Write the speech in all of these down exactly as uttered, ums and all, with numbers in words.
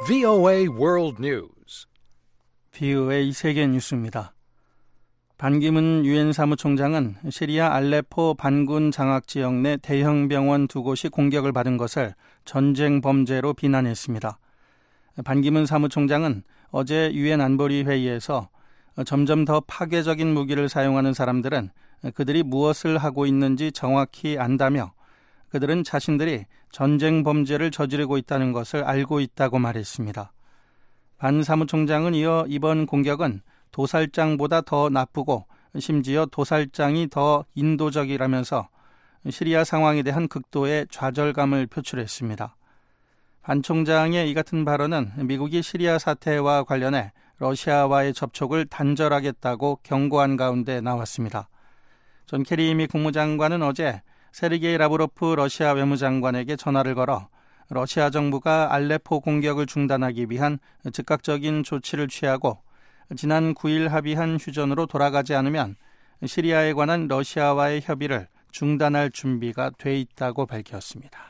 브이오에이 World News. 브이오에이 세계 뉴스입니다. 반기문 유엔 사무총장은 시리아 알레포 반군 장악 지역 내 대형 병원 두 곳이 공격을 받은 것을 전쟁 범죄로 비난했습니다. 반기문 사무총장은 어제 유엔 안보리 회의에서 점점 더 파괴적인 무기를 사용하는 사람들은 그들이 무엇을 하고 있는지 정확히 안다며 그들은 자신들이 전쟁 범죄를 저지르고 있다는 것을 알고 있다고 말했습니다. 반 사무총장은 이어 이번 공격은 도살장보다 더 나쁘고 심지어 도살장이 더 인도적이라면서 시리아 상황에 대한 극도의 좌절감을 표출했습니다. 반 총장의 이 같은 발언은 미국이 시리아 사태와 관련해 러시아와의 접촉을 단절하겠다고 경고한 가운데 나왔습니다. 존 케리 미 국무장관은 어제 세르게이 라브로프 러시아 외무장관에게 전화를 걸어 러시아 정부가 알레포 공격을 중단하기 위한 즉각적인 조치를 취하고 지난 구 일 합의한 휴전으로 돌아가지 않으면 시리아에 관한 러시아와의 협의를 중단할 준비가 돼 있다고 밝혔습니다.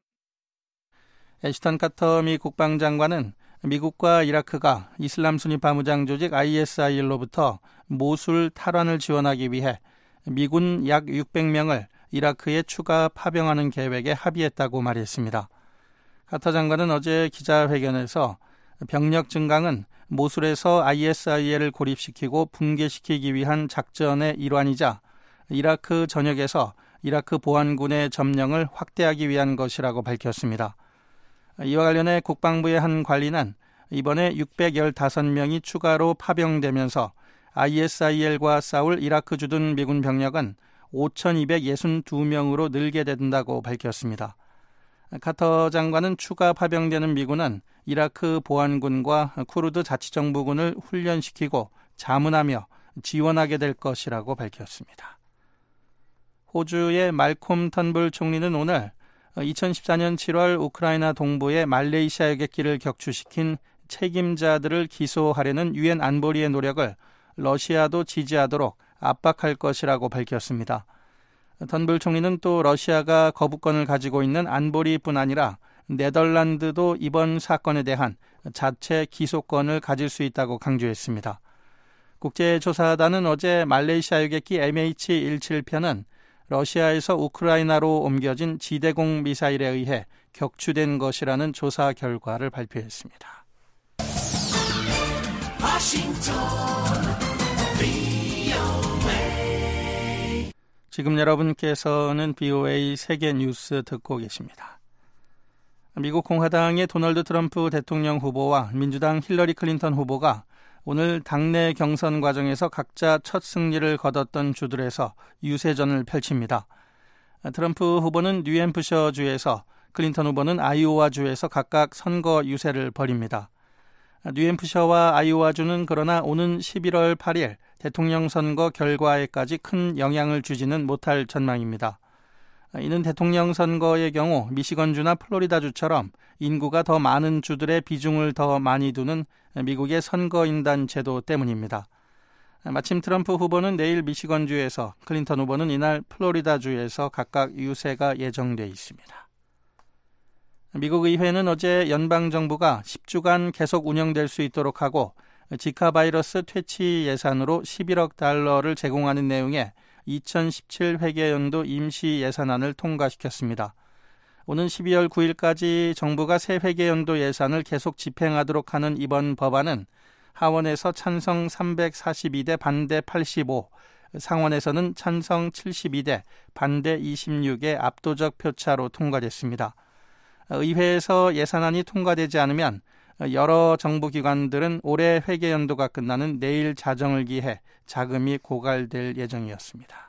애시턴 카터 미 국방장관은 미국과 이라크가 이슬람 순위파 무장 조직 아이에스아이엘로부터 모술 탈환을 지원하기 위해 미군 약 육백 명을 이라크에 추가 파병하는 계획에 합의했다고 말했습니다. 카터 장관은 어제 기자회견에서 병력 증강은 모술에서 아이에스아이엘을 고립시키고 붕괴시키기 위한 작전의 일환이자 이라크 전역에서 이라크 보안군의 점령을 확대하기 위한 것이라고 밝혔습니다. 이와 관련해 국방부의 한 관리는 이번에 육백십오 명이 추가로 파병되면서 아이에스아이엘과 싸울 이라크 주둔 미군 병력은 오천이백육십이 명으로 늘게 된다고 밝혔습니다. 카터 장관은 추가 파병되는 미군은 이라크 보안군과 쿠르드 자치정부군을 훈련시키고 자문하며 지원하게 될 것이라고 밝혔습니다. 호주의 말콤 턴불 총리는 오늘 이천십사 년 칠월 우크라이나 동부의 말레이시아 여객기를 격추시킨 책임자들을 기소하려는 유엔 안보리의 노력을 러시아도 지지하도록 압박할 것이라고 밝혔습니다. 턴불 총리는 또 러시아가 거부권을 가지고 있는 안보리뿐 아니라 네덜란드도 이번 사건에 대한 자체 기소권을 가질 수 있다고 강조했습니다. 국제조사단은 어제 말레이시아 여객기 엠에이치 십칠 편은 러시아에서 우크라이나로 옮겨진 지대공 미사일에 의해 격추된 것이라는 조사 결과를 발표했습니다. 지금 여러분께서는 브이오에이 세계 뉴스 듣고 계십니다. 미국 공화당의 도널드 트럼프 대통령 후보와 민주당 힐러리 클린턴 후보가 오늘 당내 경선 과정에서 각자 첫 승리를 거뒀던 주들에서 유세전을 펼칩니다. 트럼프 후보는 뉴햄프셔주에서, 클린턴 후보는 아이오와주에서 각각 선거 유세를 벌입니다. 뉴햄프셔와 아이오와주는 그러나 오는 십일월 팔일 대통령 선거 결과에까지 큰 영향을 주지는 못할 전망입니다. 이는 대통령 선거의 경우 미시건주나 플로리다주처럼 인구가 더 많은 주들의 비중을 더 많이 두는 미국의 선거인단 제도 때문입니다. 마침 트럼프 후보는 내일 미시건주에서, 클린턴 후보는 이날 플로리다주에서 각각 유세가 예정돼 있습니다. 미국 의회는 어제 연방정부가 십 주간 계속 운영될 수 있도록 하고 지카 바이러스 퇴치 예산으로 십일억 달러를 제공하는 내용의 이천십칠 회계연도 임시 예산안을 통과시켰습니다. 오는 십이월 구일까지 정부가 새 회계연도 예산을 계속 집행하도록 하는 이번 법안은 하원에서 찬성 삼백사십이 대 반대 팔십오, 상원에서는 찬성 칠십이 대 반대 이십육의 압도적 표차로 통과됐습니다. 의회에서 예산안이 통과되지 않으면 여러 정부기관들은 올해 회계연도가 끝나는 내일 자정을 기해 자금이 고갈될 예정이었습니다.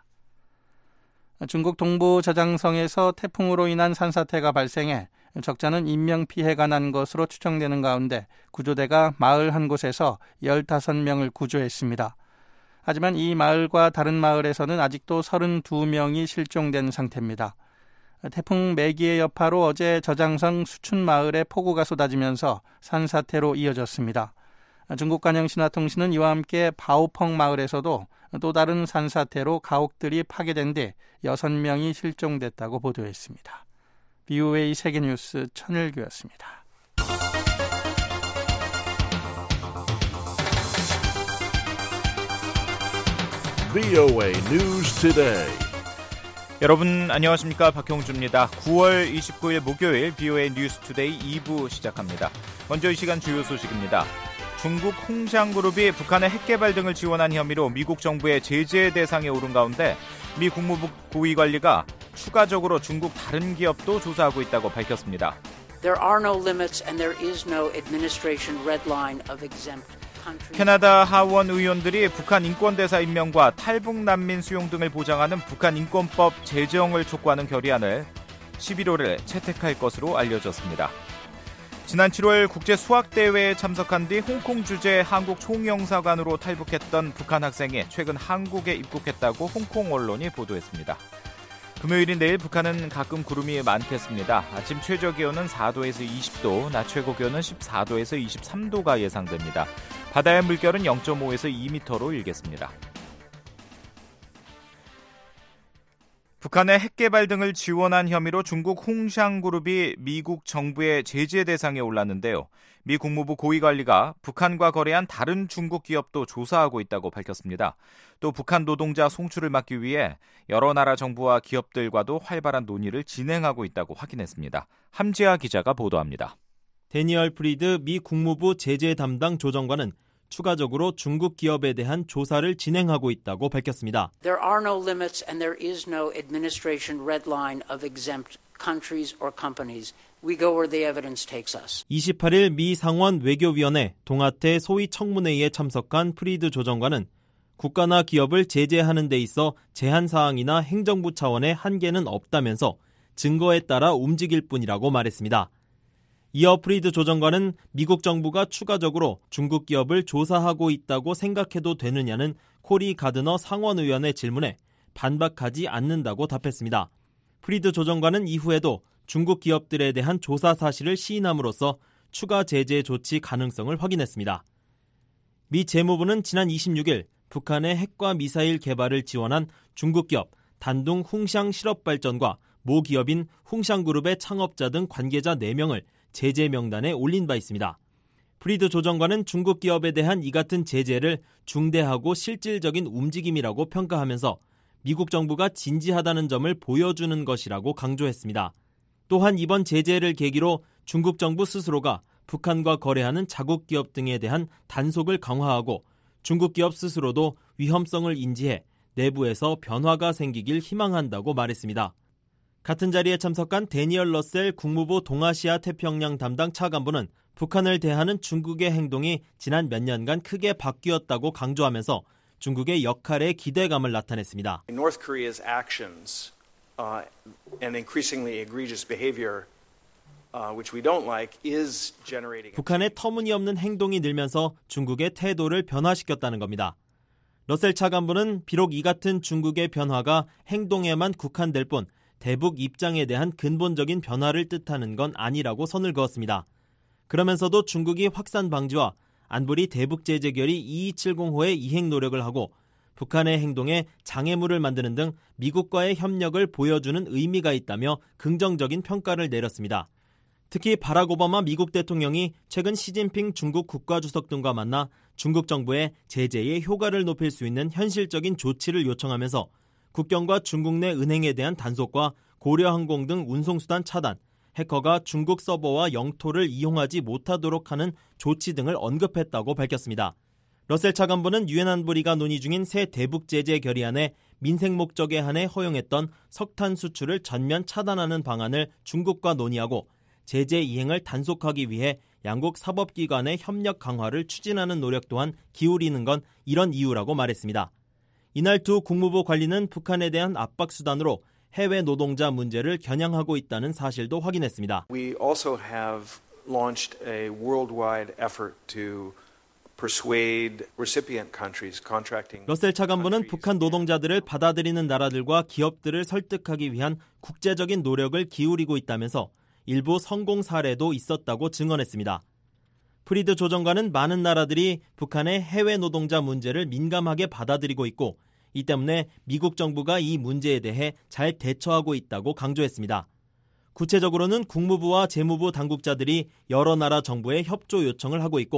중국 동부 저장성에서 태풍으로 인한 산사태가 발생해 적잖은 인명피해가 난 것으로 추정되는 가운데 구조대가 마을 한 곳에서 열다섯 명을 구조했습니다. 하지만 이 마을과 다른 마을에서는 아직도 서른두 명이 실종된 상태입니다. 태풍 매기의 여파로 어제 저장성 수춘마을에 폭우가 쏟아지면서 산사태로 이어졌습니다. 중국 관영 신화통신은 이와 함께 바오펑 마을에서도 또 다른 산사태로 가옥들이 파괴된 뒤 여섯 명이 실종됐다고 보도했습니다. 브이오에이 세계뉴스 천일규였습니다. 브이오에이 News Today. 여러분 안녕하십니까, 박형주입니다. 구월 이십구일 목요일 브이오에이 뉴스 투데이 이 부 시작합니다. 먼저 이 시간 주요 소식입니다. 중국 홍샹그룹이 북한의 핵개발 등을 지원한 혐의로 미국 정부의 제재 대상에 오른 가운데 미 국무부 고위관리가 추가적으로 중국 다른 기업도 조사하고 있다고 밝혔습니다. There are no limits and there is no administration red line of exempt countries. 캐나다 하원 의원들이 북한 인권대사 임명과 탈북 난민 수용 등을 보장하는 북한 인권법 제정을 촉구하는 결의안을 십일월에 채택할 것으로 알려졌습니다. 지난 칠월 국제 수학대회에 참석한 뒤 홍콩 주재 한국 총영사관으로 탈북했던 북한 학생이 최근 한국에 입국했다고 홍콩 언론이 보도했습니다. 금요일인 내일 북한은 가끔 구름이 많겠습니다. 아침 최저기온은 사 도에서 이십 도, 낮 최고기온은 십사 도에서 이십삼 도가 예상됩니다. 바다의 물결은 영 점 오에서 이 미터로 일겠습니다. 북한의 핵개발 등을 지원한 혐의로 중국 홍샹그룹이 미국 정부의 제재 대상에 올랐는데요. 미 국무부 고위관리가 북한과 거래한 다른 중국 기업도 조사하고 있다고 밝혔습니다. 또 북한 노동자 송출을 막기 위해 여러 나라 정부와 기업들과도 활발한 논의를 진행하고 있다고 확인했습니다. 함지아 기자가 보도합니다. 데니얼 프리드 미 국무부 제재 담당 조정관은 추가적으로 중국 기업에 대한 조사를 진행하고 있다고 밝혔습니다. There are no limits and there is no administration red line of exempt countries or companies. We go where the evidence takes us. 이십팔일 미 상원 외교위원회 동아태 소위 청문회의에 참석한 프리드 조정관은 국가나 기업을 제재하는 데 있어 제한 사항이나 행정부 차원의 한계는 없다면서 증거에 따라 움직일 뿐이라고 말했습니다. 이어 프리드 조정관은 미국 정부가 추가적으로 중국 기업을 조사하고 있다고 생각해도 되느냐는 코리 가드너 상원의원의 질문에 반박하지 않는다고 답했습니다. 프리드 조정관은 이후에도 중국 기업들에 대한 조사 사실을 시인함으로써 추가 제재 조치 가능성을 확인했습니다. 미 재무부는 지난 이십육일 북한의 핵과 미사일 개발을 지원한 중국 기업 단둥 홍샹 실업발전과 모 기업인 홍샹그룹의 창업자 등 관계자 네 명을 제재 명단에 올린 바 있습니다. 프리드 조정관은 중국 기업에 대한 이 같은 제재를 중대하고 실질적인 움직임이라고 평가하면서 미국 정부가 진지하다는 점을 보여주는 것이라고 강조했습니다. 또한 이번 제재를 계기로 중국 정부 스스로가 북한과 거래하는 자국 기업 등에 대한 단속을 강화하고 중국 기업 스스로도 위험성을 인지해 내부에서 변화가 생기길 희망한다고 말했습니다. 같은 자리에 참석한 데니얼 러셀 국무부 동아시아 태평양 담당 차관보는 북한을 대하는 중국의 행동이 지난 몇 년간 크게 바뀌었다고 강조하면서 중국의 역할에 기대감을 나타냈습니다. North Korea's actions uh, and increasingly egregious behavior uh, which we don't like is generating 북한의 터무니없는 행동이 늘면서 중국의 태도를 변화시켰다는 겁니다. 러셀 차관보는 비록 이 같은 중국의 변화가 행동에만 국한될 뿐 대북 입장에 대한 근본적인 변화를 뜻하는 건 아니라고 선을 그었습니다. 그러면서도 중국이 확산 방지와 안보리 대북 제재 결의 이이칠공호의 이행 노력을 하고 북한의 행동에 장애물을 만드는 등 미국과의 협력을 보여주는 의미가 있다며 긍정적인 평가를 내렸습니다. 특히 바락 오바마 미국 대통령이 최근 시진핑 중국 국가주석 등과 만나 중국 정부의 제재의 효과를 높일 수 있는 현실적인 조치를 요청하면서 국경과 중국 내 은행에 대한 단속과 고려항공 등 운송수단 차단, 해커가 중국 서버와 영토를 이용하지 못하도록 하는 조치 등을 언급했다고 밝혔습니다. 러셀 차관보는 유엔 안보리가 논의 중인 새 대북 제재 결의안에 민생 목적에 한해 허용했던 석탄 수출을 전면 차단하는 방안을 중국과 논의하고 제재 이행을 단속하기 위해 양국 사법기관의 협력 강화를 추진하는 노력 또한 기울이는 건 이런 이유라고 말했습니다. 이날 두 국무부 관리는 북한에 대한 압박 수단으로 해외 노동자 문제를 겨냥하고 있다는 사실도 확인했습니다. We also have launched a worldwide effort to persuade recipient countries, contracting. 러셀 차관보는 북한 노동자들을 받아들이는 나라들과 기업들을 설득하기 위한 국제적인 노력을 기울이고 있다면서 일부 성공 사례도 있었다고 증언했습니다. 프리드 조정관은 많은 나라들이 북한의 해외 노동자 문제를 민감하게 받아들이고 있고 이 때문에 미국 정부가 이 문제에 대해 잘 대처하고 있다고 강조했습니다. 구체적으로는 국무부와 재무부 당국자들이 여러 나라 정부에 협조 요청을 하고 있고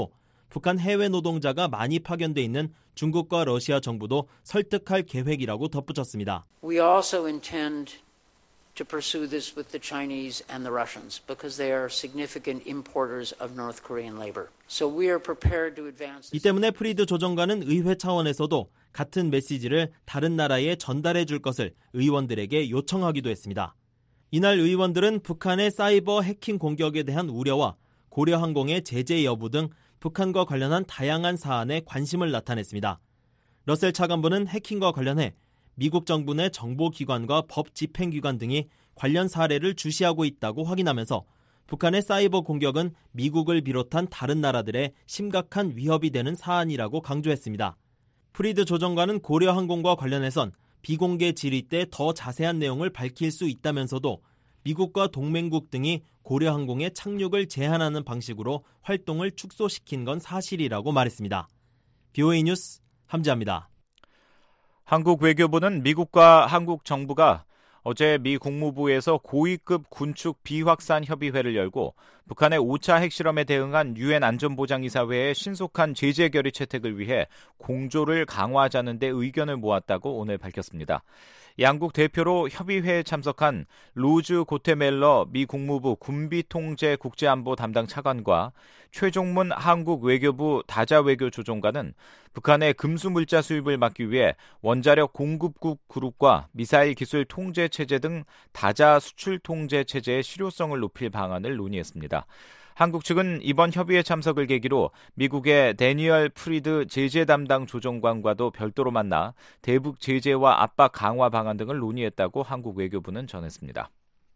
북한 해외 노동자가 많이 파견돼 있는 중국과 러시아 정부도 설득할 계획이라고 덧붙였습니다. We also intend to pursue this with the Chinese and the Russians because they are significant importers of North Korean labor. So we are prepared to advance. 이 때문에 프리드 조정관은 의회 차원에서도 같은 메시지를 다른 나라에 전달해 줄 것을 의원들에게 요청하기도 했습니다. 이날 의원들은 북한의 사이버 해킹 공격에 대한 우려와 고려항공의 제재 여부 등 북한과 관련한 다양한 사안에 관심을 나타냈습니다. 러셀 차관보는 해킹과 관련해 미국 정부 내 정보기관과 법 집행기관 등이 관련 사례를 주시하고 있다고 확인하면서 북한의 사이버 공격은 미국을 비롯한 다른 나라들의 심각한 위협이 되는 사안이라고 강조했습니다. 프리드 조정관은 고려항공과 관련해선 비공개 질의 때 더 자세한 내용을 밝힐 수 있다면서도 미국과 동맹국 등이 고려항공의 착륙을 제한하는 방식으로 활동을 축소시킨 건 사실이라고 말했습니다. 비오에이 뉴스 함지아입니다. 한국 외교부는 미국과 한국 정부가 어제 미 국무부에서 고위급 군축 비확산 협의회를 열고 북한의 오 차 핵실험에 대응한 유엔 안전보장이사회의 신속한 제재 결의 채택을 위해 공조를 강화하자는 데 의견을 모았다고 오늘 밝혔습니다. 양국 대표로 협의회에 참석한 로즈 고테멜러 미 국무부 군비통제 국제안보 담당 차관과 최종문 한국 외교부 다자외교 조정관은 북한의 금수물자 수입을 막기 위해 원자력 공급국 그룹과 미사일 기술 통제 체제 등 다자 수출 통제 체제의 실효성을 높일 방안을 논의했습니다. 한국 측은 이번 협의회 참석을 계기로 미국의 데니얼 프리드 제재 담당 조정관과도 별도로 만나 대북 제재와 압박 강화 방안 등을 논의했다고 한국 외교부는 전했습니다.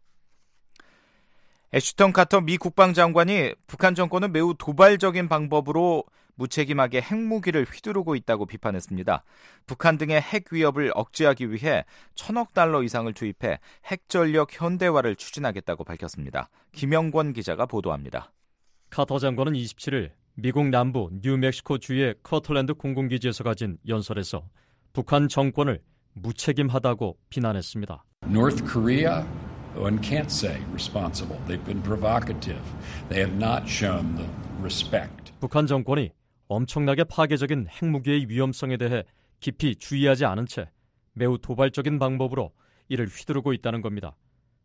애슈턴 카터 미 국방장관이 북한 정권은 매우 도발적인 방법으로 무책임하게 핵무기를 휘두르고 있다고 비판했습니다. 북한 등의 핵 위협을 억제하기 위해 천억 달러 이상을 투입해 핵전력 현대화를 추진하겠다고 밝혔습니다. 김영권 기자가 보도합니다. 카터 장관은 이십칠일 미국 남부 뉴멕시코주의 커틀랜드 공군기지에서 가진 연설에서 북한 정권을 무책임하다고 비난했습니다. North Korea, one can't say responsible. They've been provocative. They have not shown the respect. 북한 정권이 엄청나게 파괴적인 핵무기의 위험성에 대해 깊이 주의하지 않은 채 매우 도발적인 방법으로 이를 휘두르고 있다는 겁니다.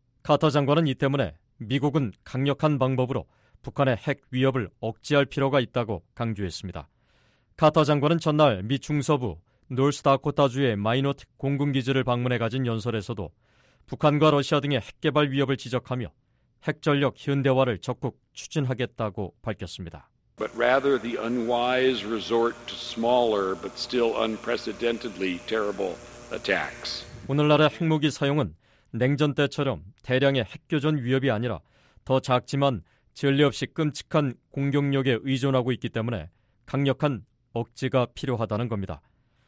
카터 장관은 이 때문에 미국은 강력한 방법으로 북한의 핵 위협을 억제할 필요가 있다고 강조했습니다. 카터 장관은 전날 미 중서부 노스다코타주의 마이노틱 공군기지를 방문해 가진 연설에서도 북한과 러시아 등의 핵개발 위협을 지적하며 핵전력 현대화를 적극 추진하겠다고 밝혔습니다. But rather the unwise resort to smaller but still unprecedentedly terrible attacks. 오늘날의 핵무기 사용은 냉전 때처럼 대량의 핵교전 위협이 아니라 더 작지만 전례 없이 끔찍한 공격력에 의존하고 있기 때문에 강력한 억제가 필요하다는 겁니다.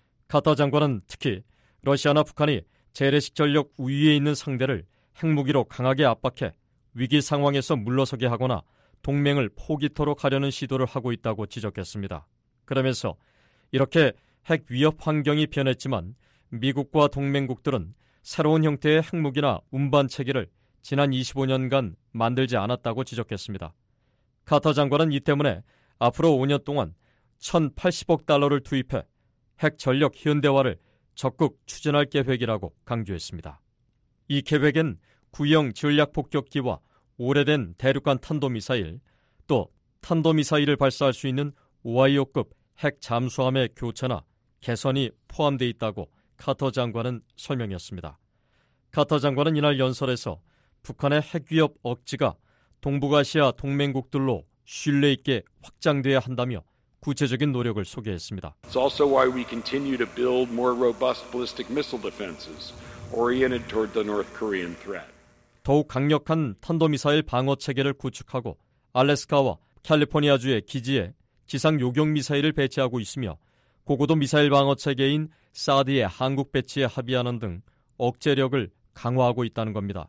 카터 장관은 특히 러시아나 북한이 재래식 전력 우위에 있는 상대를 핵무기로 강하게 압박해 위기 상황에서 물러서게 하거나 동맹을 포기토록 하려는 시도를 하고 있다고 지적했습니다. 그러면서 이렇게 핵 위협 환경이 변했지만 미국과 동맹국들은 새로운 형태의 핵무기나 운반 체계를 지난 이십오 년간 만들지 않았다고 지적했습니다. 카터 장관은 이 때문에 앞으로 오 년 동안 천팔십억 달러를 투입해 핵 전력 현대화를 적극 추진할 계획이라고 강조했습니다. 이 계획엔 구형 전략 폭격기와 오래된 대륙간 탄도미사일, 또 탄도미사일을 발사할 수 있는 오하이오급 핵 잠수함의 교체나 개선이 포함되어 있다고 카터 장관은 설명했습니다. 카터 장관은 이날 연설에서 북한의 핵위협 억지가 동북아시아 동맹국들로 신뢰 있게 확장돼야 한다며 구체적인 노력을 소개했습니다. It's also why we continue to build more robust ballistic missile defenses oriented toward the North Korean threat. 더욱 강력한 탄도미사일 방어 체계를 구축하고 알래스카와 캘리포니아주의 기지에 지상 요격 미사일을 배치하고 있으며 고고도 미사일 방어 체계인 사드의 한국 배치에 합의하는 등 억제력을 강화하고 있다는 겁니다.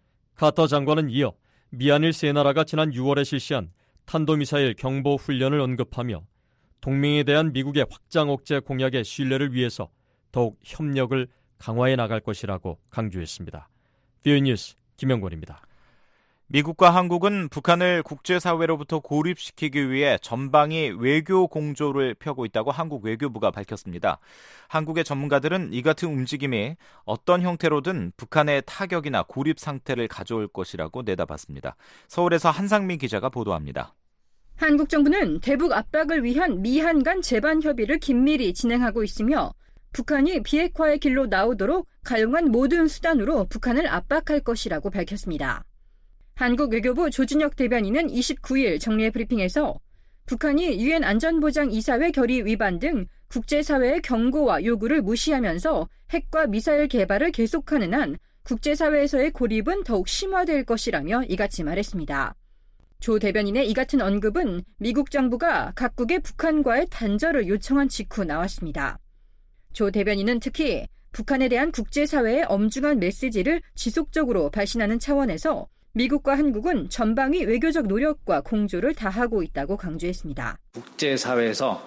카터 장관은 이어 미한일 세 나라가 지난 유월에 실시한 탄도미사일 경보 훈련을 언급하며 동맹에 대한 미국의 확장 억제 공약의 신뢰를 위해서 더욱 협력을 강화해 나갈 것이라고 강조했습니다. 비오이 뉴스 김영권입니다. 미국과 한국은 북한을 국제사회로부터 고립시키기 위해 전방위 외교 공조를 펴고 있다고 한국 외교부가 밝혔습니다. 한국의 전문가들은 이 같은 움직임이 어떤 형태로든 북한의 타격이나 고립 상태를 가져올 것이라고 내다봤습니다. 서울에서 한상미 기자가 보도합니다. 한국 정부는 대북 압박을 위한 미한 간 재반 협의를 긴밀히 진행하고 있으며 북한이 비핵화의 길로 나오도록 가용한 모든 수단으로 북한을 압박할 것이라고 밝혔습니다. 한국 외교부 조준혁 대변인은 이십구일 정례 브리핑에서 북한이 유엔 안전보장이사회 결의 위반 등 국제사회의 경고와 요구를 무시하면서 핵과 미사일 개발을 계속하는 한 국제사회에서의 고립은 더욱 심화될 것이라며 이같이 말했습니다. 조 대변인의 이 같은 언급은 미국 정부가 각국의 북한과의 단절을 요청한 직후 나왔습니다. 조 대변인은 특히 북한에 대한 국제사회의 엄중한 메시지를 지속적으로 발신하는 차원에서 미국과 한국은 전방위 외교적 노력과 공조를 다하고 있다고 강조했습니다. 국제사회에서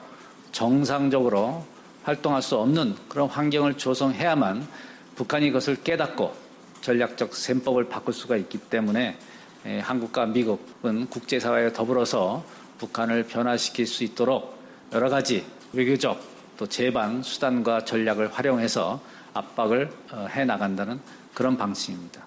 정상적으로 활동할 수 없는 그런 환경을 조성해야만 북한이 이것을 깨닫고 전략적 셈법을 바꿀 수가 있기 때문에 한국과 미국은 국제사회에 더불어서 북한을 변화시킬 수 있도록 여러 가지 외교적 또 재반 수단과 전략을 활용해서 압박을 해나간다는 그런 방식입니다.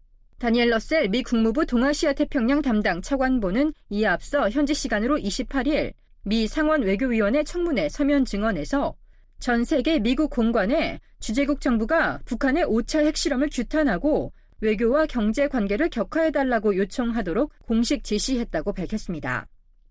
다니엘 러셀 미 국무부 동아시아 태평양 담당 차관보는 이에 앞서 현지 시간으로 이십팔일 미 상원 외교위원회 청문회 서면 증언에서 전 세계 미국 공관에 주재국 정부가 북한의 오 차 핵실험을 규탄하고 외교와 경제 관계를 격화해달라고 요청하도록 공식 지시했다고 밝혔습니다.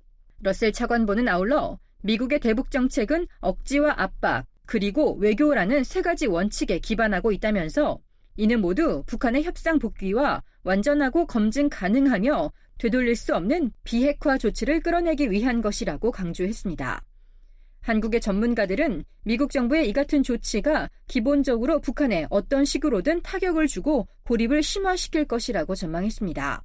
러셀 차관보는 아울러 미국의 대북 정책은 억지와 압박, 그리고 외교라는 세 가지 원칙에 기반하고 있다면서 이는 모두 북한의 협상 복귀와 완전하고 검증 가능하며 되돌릴 수 없는 비핵화 조치를 끌어내기 위한 것이라고 강조했습니다. 한국의 전문가들은 미국 정부의 이 같은 조치가 기본적으로 북한에 어떤 식으로든 타격을 주고 고립을 심화시킬 것이라고 전망했습니다.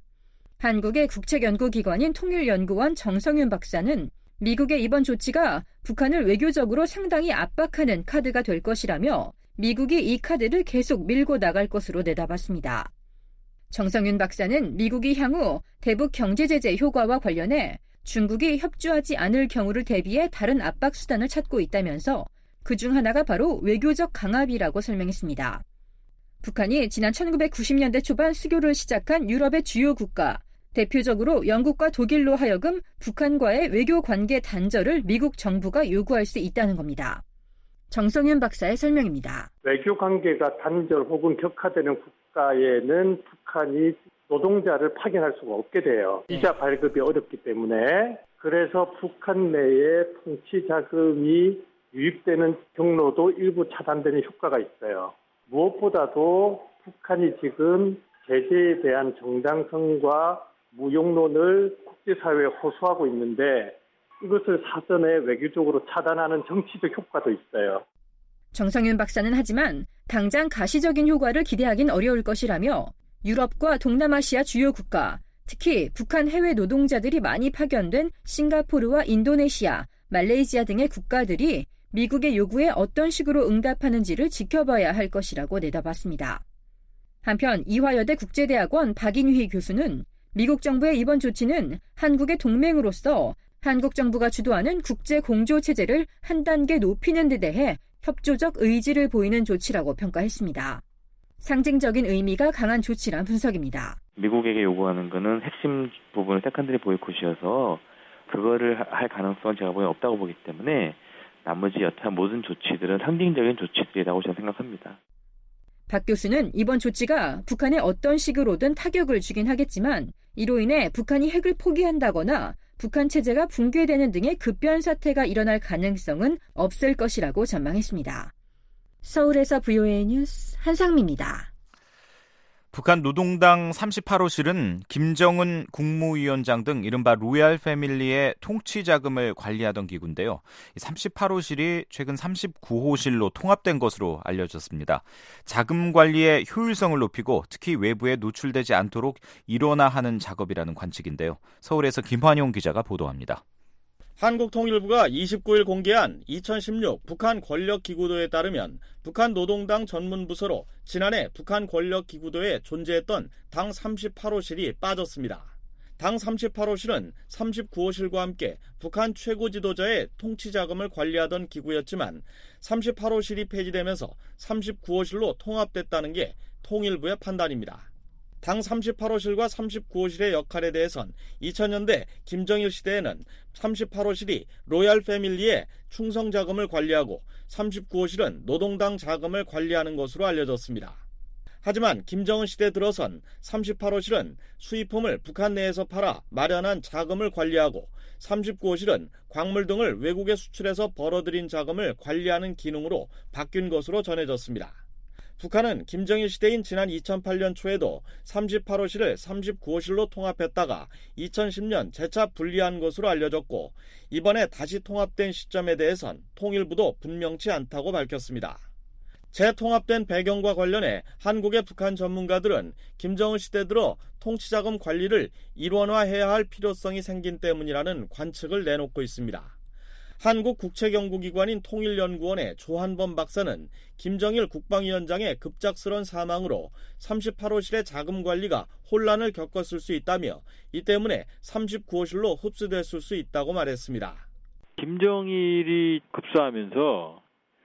한국의 국책연구기관인 통일연구원 정성윤 박사는 미국의 이번 조치가 북한을 외교적으로 상당히 압박하는 카드가 될 것이라며 미국이 이 카드를 계속 밀고 나갈 것으로 내다봤습니다. 정성윤 박사는 미국이 향후 대북 경제제재 효과와 관련해 중국이 협조하지 않을 경우를 대비해 다른 압박 수단을 찾고 있다면서 그중 하나가 바로 외교적 강압이라고 설명했습니다. 북한이 지난 천구백구십년대 초반 수교를 시작한 유럽의 주요 국가, 대표적으로 영국과 독일로 하여금 북한과의 외교 관계 단절을 미국 정부가 요구할 수 있다는 겁니다. 정성윤 박사의 설명입니다. 외교 관계가 단절 혹은 격화되는 국가에는 북한이 노동자를 파견할 수가 없게 돼요. 비자 발급이 어렵기 때문에. 그래서 북한 내에 통치 자금이 유입되는 경로도 일부 차단되는 효과가 있어요. 무엇보다도 북한이 지금 제재에 대한 정당성과 무용론을 국제사회에 호소하고 있는데 이것을 사전에 외교적으로 차단하는 정치적 효과도 있어요. 정성윤 박사는 하지만 당장 가시적인 효과를 기대하긴 어려울 것이라며 유럽과 동남아시아 주요 국가, 특히 북한 해외 노동자들이 많이 파견된 싱가포르와 인도네시아, 말레이시아 등의 국가들이 미국의 요구에 어떤 식으로 응답하는지를 지켜봐야 할 것이라고 내다봤습니다. 한편 이화여대 국제대학원 박인휘 교수는 미국 정부의 이번 조치는 한국의 동맹으로서 한국 정부가 주도하는 국제 공조 체제를 한 단계 높이는 데 대해 협조적 의지를 보이는 조치라고 평가했습니다. 상징적인 의미가 강한 조치란 분석입니다. 미국에게 요구하는 것은 핵심 부분은 세컨드리 보이콧이어서 그거를 할 가능성은 제가 보기엔 없다고 보기 때문에 나머지 여타 모든 조치들은 상징적인 조치들이라고 저는 생각합니다. 박 교수는 이번 조치가 북한에 어떤 식으로든 타격을 주긴 하겠지만 이로 인해 북한이 핵을 포기한다거나 북한 체제가 붕괴되는 등의 급변 사태가 일어날 가능성은 없을 것이라고 전망했습니다. 서울에서 브이오에이 뉴스 한상미입니다. 북한 노동당 삼십팔호실은 김정은 국무위원장 등 이른바 로얄 패밀리의 통치 자금을 관리하던 기구인데요. 삼십팔호실이 최근 삼십구호실로 통합된 것으로 알려졌습니다. 자금 관리의 효율성을 높이고 특히 외부에 노출되지 않도록 일원화하는 작업이라는 관측인데요. 서울에서 김환용 기자가 보도합니다. 한국통일부가 이십구일 공개한 이천십육 북한 권력기구도에 따르면 북한 노동당 전문부서로 지난해 북한 권력기구도에 존재했던 당 삼십팔 호실이 빠졌습니다. 당 삼십팔 호실은 삼십구 호실과 함께 북한 최고 지도자의 통치자금을 관리하던 기구였지만 삼십팔 호실이 폐지되면서 삼십구 호실로 통합됐다는 게 통일부의 판단입니다. 당 삼십팔 호실과 삼십구 호실의 역할에 대해선 이천 년대 김정일 시대에는 삼십팔 호실이 로얄 패밀리의 충성 자금을 관리하고 삼십구 호실은 노동당 자금을 관리하는 것으로 알려졌습니다. 하지만 김정은 시대 들어선 삼십팔 호실은 수입품을 북한 내에서 팔아 마련한 자금을 관리하고 삼십구 호실은 광물 등을 외국에 수출해서 벌어들인 자금을 관리하는 기능으로 바뀐 것으로 전해졌습니다. 북한은 김정일 시대인 지난 이천팔 년 초에도 삼십팔 호실을 삼십구 호실로 통합했다가 이천십 년 재차 분리한 것으로 알려졌고 이번에 다시 통합된 시점에 대해선 통일부도 분명치 않다고 밝혔습니다. 재통합된 배경과 관련해 한국의 북한 전문가들은 김정은 시대 들어 통치자금 관리를 일원화해야 할 필요성이 생긴 때문이라는 관측을 내놓고 있습니다. 한국 국책연구기관인 통일연구원의 조한범 박사는 김정일 국방위원장의 급작스런 사망으로 삼십팔 호실의 자금 관리가 혼란을 겪었을 수 있다며 이 때문에 삼십구 호실로 흡수됐을 수 있다고 말했습니다. 김정일이 급사하면서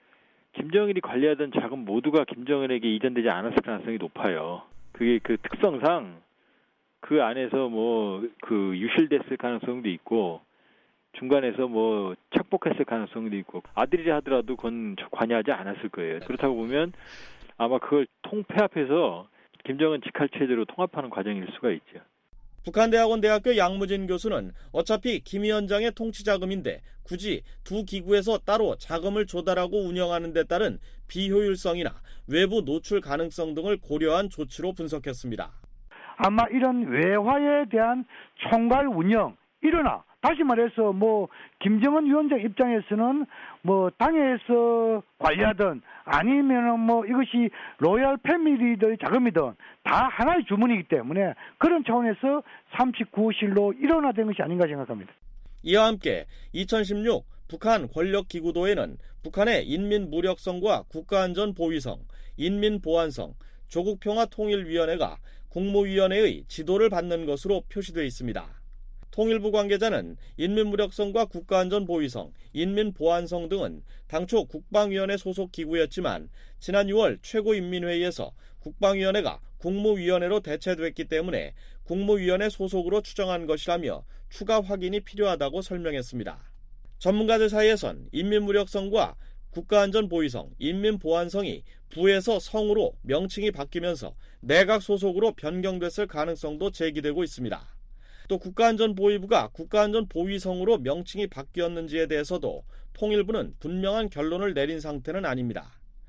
김정일이 관리하던 자금 모두가 김정일에게 이전되지 않았을 가능성이 높아요. 그게 그 특성상 그 안에서 뭐 그 유실됐을 가능성도 있고 중간에서 뭐 착복했을 가능성도 있고 아들이라 하더라도 그건 관여하지 않았을 거예요. 그렇다고 보면 아마 그걸 통폐합해서 김정은 직할 체제로 통합하는 과정일 수가 있죠. 북한대학원 대학교 양무진 교수는 어차피 김 위원장의 통치자금인데 굳이 두 기구에서 따로 자금을 조달하고 운영하는 데 따른 비효율성이나 외부 노출 가능성 등을 고려한 조치로 분석했습니다. 아마 이런 외화에 대한 총괄 운영, 일어나 다시 말해서 뭐 김정은 위원장 입장에서는 뭐 당에서 관리하든 아니면은 뭐 이것이 로얄 패밀리들의 자금이든 다 하나의 주문이기 때문에 그런 차원에서 삼십구 호실로 일원화된 것이 아닌가 생각합니다. 이와 함께 이천십육 북한 권력기구도에는 북한의 인민무력성과 국가안전보위성, 인민보안성, 조국평화통일위원회가 국무위원회의 지도를 받는 것으로 표시되어 있습니다. 통일부 관계자는 인민무력성과 국가안전보위성, 인민보안성 등은 당초 국방위원회 소속 기구였지만 지난 유월 최고인민회의에서 국방위원회가 국무위원회로 대체됐기 때문에 국무위원회 소속으로 추정한 것이라며 추가 확인이 필요하다고 설명했습니다. 전문가들 사이에선 인민무력성과 국가안전보위성, 인민보안성이 부에서 성으로 명칭이 바뀌면서 내각 소속으로 변경됐을 가능성도 제기되고 있습니다. 또 국가안전보위부가 국가안전보위성으로 명칭이 바뀌었는지에 대해서도 통일부는 분명한 결론을 내린 상태는 아닙니다.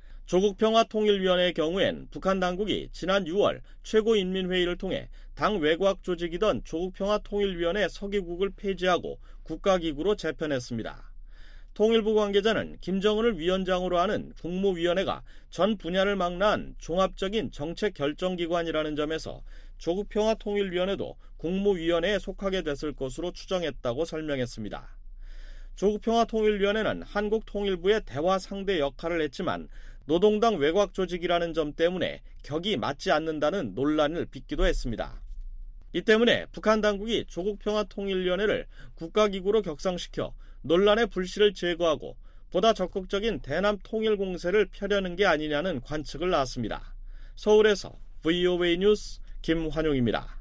조국평화통일위원회의 경우엔 북한 당국이 지난 유월 최고인민회의를 통해 당 외곽 조직이던 조국평화통일위원회 서기국을 폐지하고 국가기구로 재편했습니다. 통일부 관계자는 김정은을 위원장으로 하는 국무위원회가 전 분야를 망라한 종합적인 정책결정기관이라는 점에서 조국평화통일위원회도 국무위원회에 속하게 됐을 것으로 추정했다고 설명했습니다. 조국평화통일위원회는 한국통일부의 대화 상대 역할을 했지만 노동당 외곽 조직이라는 점 때문에 격이 맞지 않는다는 논란을 빚기도 했습니다. 이 때문에 북한 당국이 조국평화통일위원회를 국가기구로 격상시켜 논란의 불씨를 제거하고 보다 적극적인 대남 통일 공세를 펴려는 게 아니냐는 관측을 낳았습니다. 서울에서 브이오에이 뉴스 김환용입니다.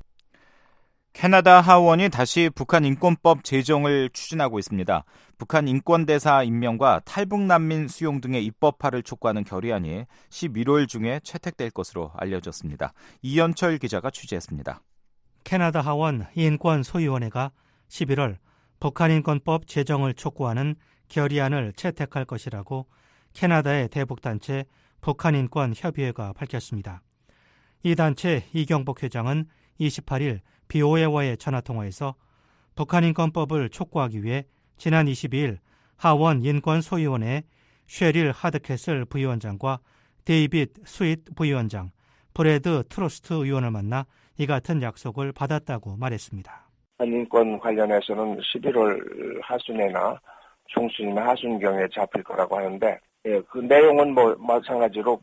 캐나다 하원이 다시 북한 인권법 제정을 추진하고 있습니다. 북한 인권대사 임명과 탈북난민 수용 등의 입법화를 촉구하는 결의안이 십일월 중에 채택될 것으로 알려졌습니다. 이현철 기자가 취재했습니다. 캐나다 하원 인권소위원회가 십일월 북한 인권법 제정을 촉구하는 결의안을 채택할 것이라고 캐나다의 대북단체 북한인권협의회가 밝혔습니다. 이 단체 이경복 회장은 이십팔일 비오에이와의 전화통화에서 북한인권법을 촉구하기 위해 지난 이십이일 하원 인권소위원회 쉐릴 하드캐슬 부위원장과 데이빗 스윗 부위원장, 브래드 트러스트 의원을 만나 이 같은 약속을 받았다고 말했습니다. 인권 관련해서는 십일월 하순에나 중순이나 하순경에 잡힐 거라고 하는데, 예, 그 내용은 뭐 마찬가지로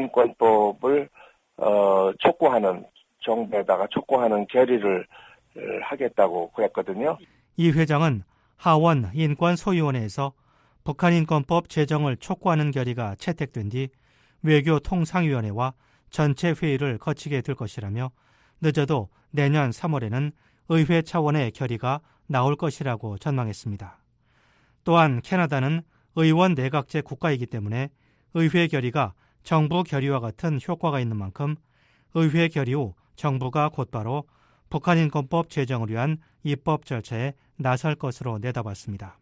북한인권법을 어, 촉구하는, 정부에다가 촉구하는 결의를 하겠다고 그랬거든요. 이 회장은 하원 인권소위원회에서 북한인권법 제정을 촉구하는 결의가 채택된 뒤 외교통상위원회와 전체 회의를 거치게 될 것이라며 늦어도 내년 삼월에는 의회 차원의 결의가 나올 것이라고 전망했습니다. 또한 캐나다는 의원 내각제 국가이기 때문에 의회 결의가 정부 결의와 같은 효과가 있는 만큼 의회 결의 후 정부가 곧바로 북한인권법 제정을 위한 입법 절차에 나설 것으로 내다봤습니다.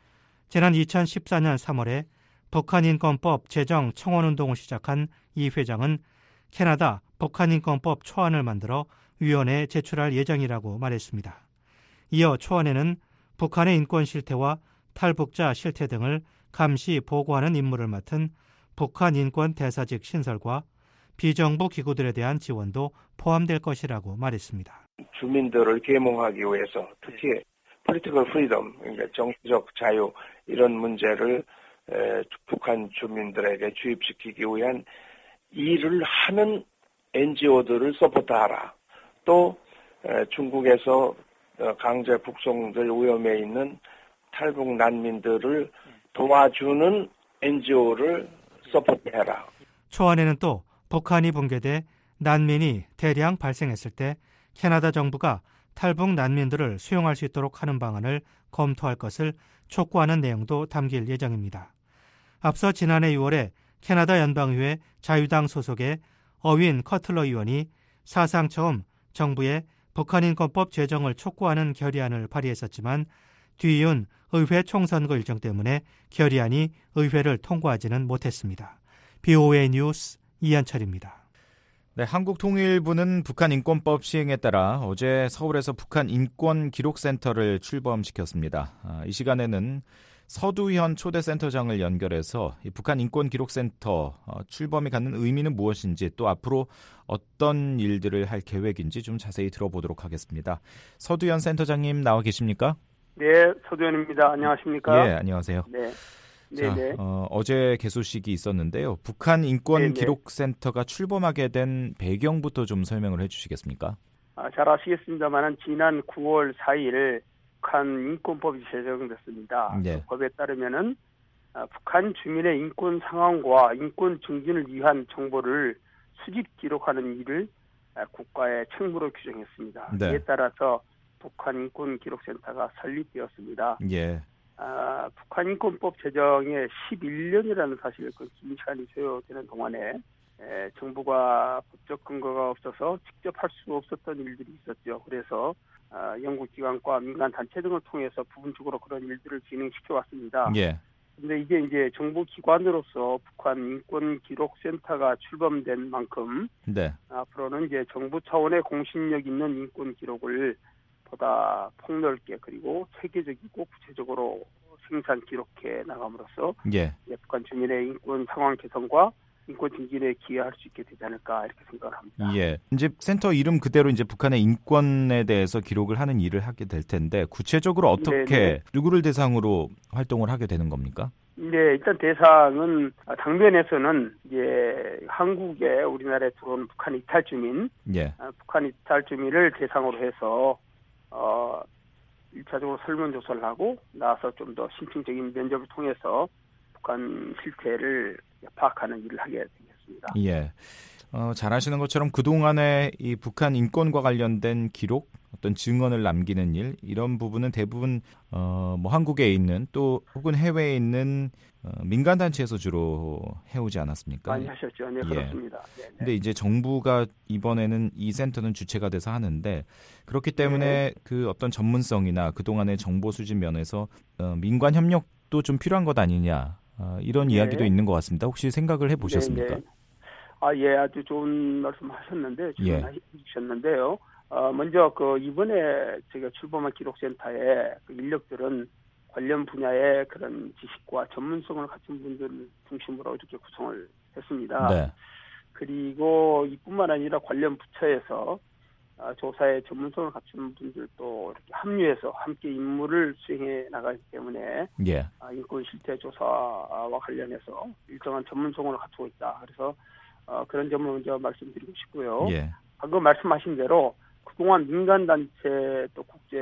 지난 이천십사년 삼월에 북한인권법 제정 청원운동을 시작한 이 회장은 캐나다 북한인권법 초안을 만들어 위원회에 제출할 예정이라고 말했습니다. 이어 초안에는 북한의 인권 실태와 탈북자 실태 등을 감시 보고하는 임무를 맡은 북한인권 대사직 신설과 비정부 기구들에 대한 지원도 포함될 것이라고 말했습니다. 주민들을 계몽하기 위해서 특히 political freedom, 그러니까 정치적 자유 이런 문제를 에, 북한 주민들에게 주입시키기 위한 일을 하는 엔지오들을 서포트하라. 또 에, 중국에서 강제 북송될 위험에 있는 탈북 난민들을 도와주는 엔지오를 서포트해라. 초안에는 또 북한이 붕괴돼 난민이 대량 발생했을 때 캐나다 정부가 탈북 난민들을 수용할 수 있도록 하는 방안을 검토할 것을 촉구하는 내용도 담길 예정입니다. 앞서 지난해 유월에 캐나다 연방의회 자유당 소속의 어윈 커틀러 의원이 사상 처음 정부에 북한인권법 제정을 촉구하는 결의안을 발의했었지만 뒤이은 의회 총선거 일정 때문에 결의안이 의회를 통과하지는 못했습니다. 비오에이 뉴스 이한철입니다. 네, 한국통일부는 북한인권법 시행에 따라 어제 서울에서 북한인권기록센터를 출범시켰습니다. 아, 이 시간에는 서두현 초대센터장을 연결해서 이 북한인권기록센터 어, 출범이 갖는 의미는 무엇인지 또 앞으로 어떤 일들을 할 계획인지 좀 자세히 들어보도록 하겠습니다. 서두현 센터장님 나와 계십니까? 네, 서두현입니다. 안녕하십니까? 예, 안녕하세요. 네. 자, 어, 어제 개소식이 있었는데요. 북한인권기록센터가 출범하게 된 배경부터 좀 설명을 해주시겠습니까? 아, 잘 아시겠습니다만 지난 구월 사일 북한 인권법이 제정됐습니다. 네. 법에 따르면은 아, 북한 주민의 인권 상황과 인권 증진을 위한 정보를 수집 기록하는 일을 아, 국가의 책무로 규정했습니다. 네. 이에 따라서 북한 인권기록센터가 설립되었습니다. 예. 아, 북한인권법 제정에 십일년이라는 사실 그 긴 시간이 소요되는 동안에 에, 정부가 법적 근거가 없어서 직접 할 수 없었던 일들이 있었죠. 그래서 아, 연구기관과 민간단체 등을 통해서 부분적으로 그런 일들을 진행시켜 왔습니다. 예. 근데 이게 이제 정부 기관으로서 북한 인권기록센터가 출범된 만큼 네. 앞으로는 이제 정부 차원의 공신력 있는 인권 기록을 보다 폭넓게 그리고 체계적이고 구체적으로 생산 기록해 나감으로써 예. 북한 주민의 인권 상황 개선과 인권 증진에 기여할 수 있게 되지 않을까 이렇게 생각을 합니다. 예. 이제 센터 이름 그대로 이제 북한의 인권에 대해서 기록을 하는 일을 하게 될 텐데 구체적으로 어떻게 네네. 누구를 대상으로 활동을 하게 되는 겁니까? 네, 일단 대상은 당면에서는 이제 한국에 우리나라에 들어온 북한 이탈 주민, 예. 북한 이탈 주민을 대상으로 해서 어, 일차적으로 설문조사를 하고 나서 좀 더 심층적인 면접을 통해서 북한 실태를 파악하는 일을 하게 되겠습니다. 예. 어, 잘 아시는 것처럼 그동안에 이 북한 인권과 관련된 기록, 어떤 증언을 남기는 일, 이런 부분은 대부분 어, 뭐 한국에 있는 또 혹은 해외에 있는 어, 민간단체에서 주로 해오지 않았습니까? 많이 하셨죠. 네, 예. 그렇습니다. 근데 이제 정부가 이번에는 이 센터는 주체가 돼서 하는데 그렇기 때문에 네. 그 어떤 전문성이나 그동안의 정보 수집 면에서 어, 민관 협력도 좀 필요한 것 아니냐 어, 이런 네. 이야기도 있는 것 같습니다. 혹시 생각을 해보셨습니까? 네, 네. 아, 예, 아주 좋은 말씀하셨는데, 예. 해주셨는데요. 어, 먼저 그 이번에 제가 출범한 기록센터의 그 인력들은 관련 분야의 그런 지식과 전문성을 갖춘 분들 중심으로 이렇게 구성을 했습니다. 네. 그리고 이뿐만 아니라 관련 부처에서 조사에 전문성을 갖추는 분들도 이렇게 합류해서 함께 임무를 수행해 나가기 때문에 예. 인권 실태 조사와 관련해서 일정한 전문성을 갖추고 있다. 그래서 그런 점을 먼저 말씀드리고 싶고요. 예. 방금 말씀하신 대로 그동안 민간단체 또 국제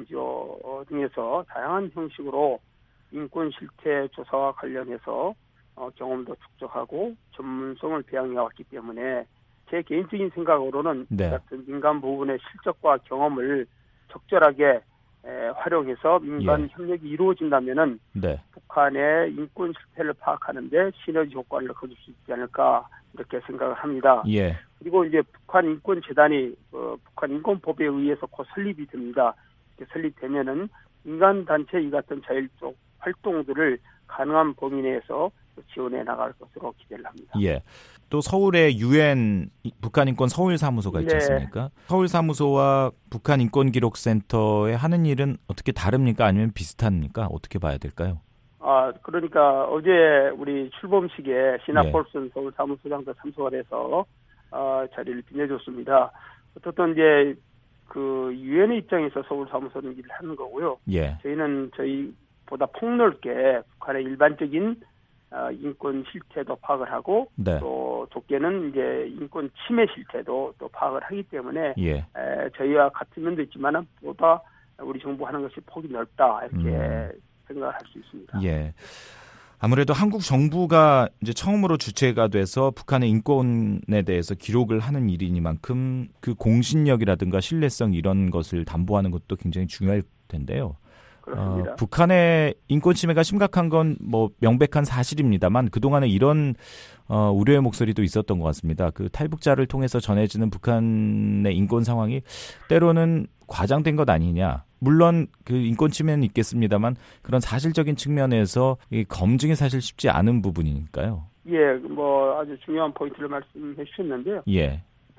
엔지오 등에서 다양한 형식으로 인권 실태 조사와 관련해서 어, 경험도 축적하고 전문성을 배양해왔기 때문에 제 개인적인 생각으로는 네. 같은 민간 부분의 실적과 경험을 적절하게 에, 활용해서 민간 예. 협력이 이루어진다면은 네. 북한의 인권 실태를 파악하는데 시너지 효과를 거둘 수 있지 않을까 이렇게 생각을 합니다. 예. 그리고 이제 북한 인권 재단이 어, 북한 인권법에 의해서 곧 설립이 됩니다. 이렇게 설립되면은 민간 단체 이 같은 자율적 활동들을 가능한 범위 내에서 지원해 나갈 것으로 기대를 합니다. 예. 또 서울에 유엔 북한 인권 서울 사무소가 있지 않습니까? 네. 서울 사무소와 북한 인권 기록센터에 하는 일은 어떻게 다릅니까? 아니면 비슷합니까? 어떻게 봐야 될까요? 아, 그러니까 어제 우리 출범식에 시나폴슨 예. 서울 사무소장도 참석을 해서 어, 자리를 빛내줬습니다. 어떻든 이제 그 유엔의 입장에서 서울 사무소는 일을 하는 거고요. 예. 저희는 저희보다 폭넓게 북한의 일반적인 어, 인권 실태도 파악을 하고 네. 또 좁게는 이제 인권 침해 실태도 또 파악을 하기 때문에 예. 에, 저희와 같은 면도 있지만은 보다 우리 정부 하는 것이 폭이 넓다 이렇게 음. 생각을 할 수 있습니다. 예. 아무래도 한국 정부가 이제 처음으로 주체가 돼서 북한의 인권에 대해서 기록을 하는 일이니만큼 그 공신력이라든가 신뢰성 이런 것을 담보하는 것도 굉장히 중요할 텐데요. 그렇습니다. 어, 북한의 인권 침해가 심각한 건 뭐 명백한 사실입니다만 그동안에 이런 어, 우려의 목소리도 있었던 것 같습니다. 그 탈북자를 통해서 전해지는 북한의 인권 상황이 때로는 과장된 것 아니냐. 물론 그 인권 침해는 있겠습니다만 그런 사실적인 측면에서 이 검증이 사실 쉽지 않은 부분이니까요. 예, 뭐 아주 중요한 포인트를 말씀해 주셨는데요. 예.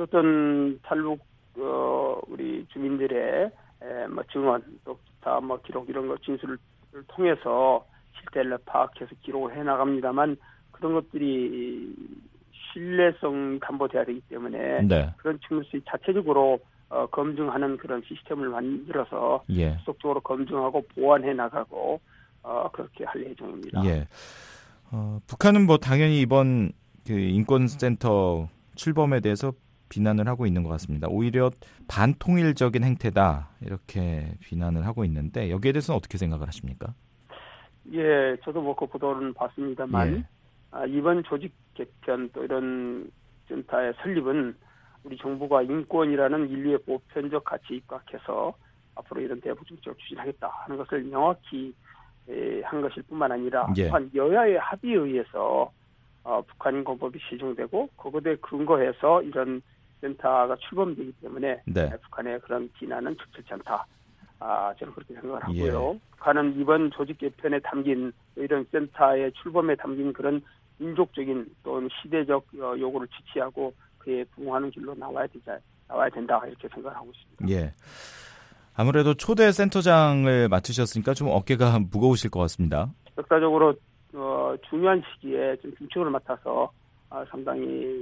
어떤 탈북 어, 우리 주민들의 에, 뭐 증언 또 기타 뭐 기록 이런 거 진술을 통해서 실태를 파악해서 기록을 해 나갑니다만 그런 것들이 신뢰성 담보돼야 되기 때문에 네. 그런 측면에서 자체적으로 어, 검증하는 그런 시스템을 만들어서 예. 지속적으로 검증하고 보완해 나가고 어, 그렇게 할 예정입니다. 예. 어, 북한은 뭐 당연히 이번 그 인권센터 출범에 대해서 비난을 하고 있는 것 같습니다. 오히려 반통일적인 행태다 이렇게 비난을 하고 있는데 여기에 대해서는 어떻게 생각을 하십니까? 예, 저도 뭐 그 보도는 봤습니다만 예. 아, 이번 조직 개편 또 이런 센터의 설립은 우리 정부가 인권이라는 인류의 보편적 가치에 입각해서 앞으로 이런 대북 정책을 추진하겠다 하는 것을 명확히 에, 한 것일 뿐만 아니라 예. 또한 여야의 합의에 의해서 어, 북한 인권법이 시정되고 그것에 근거해서 이런 센터가 출범되기 때문에 네. 북한의 그런 비난은 적절치 않다. 아, 저는 그렇게 생각을 하고요. 예. 북한은 이번 조직 개편에 담긴 이런 센터의 출범에 담긴 그런 민족적인 또는 시대적 요구를 지지하고 그에 부응하는 길로 나와야 되자, 나와야 된다 이렇게 생각을 하고 있습니다. 예. 아무래도 초대 센터장을 맡으셨으니까 좀 어깨가 무거우실 것 같습니다. 역사적으로 어, 중요한 시기에 좀 중책을 맡아서 아, 상당히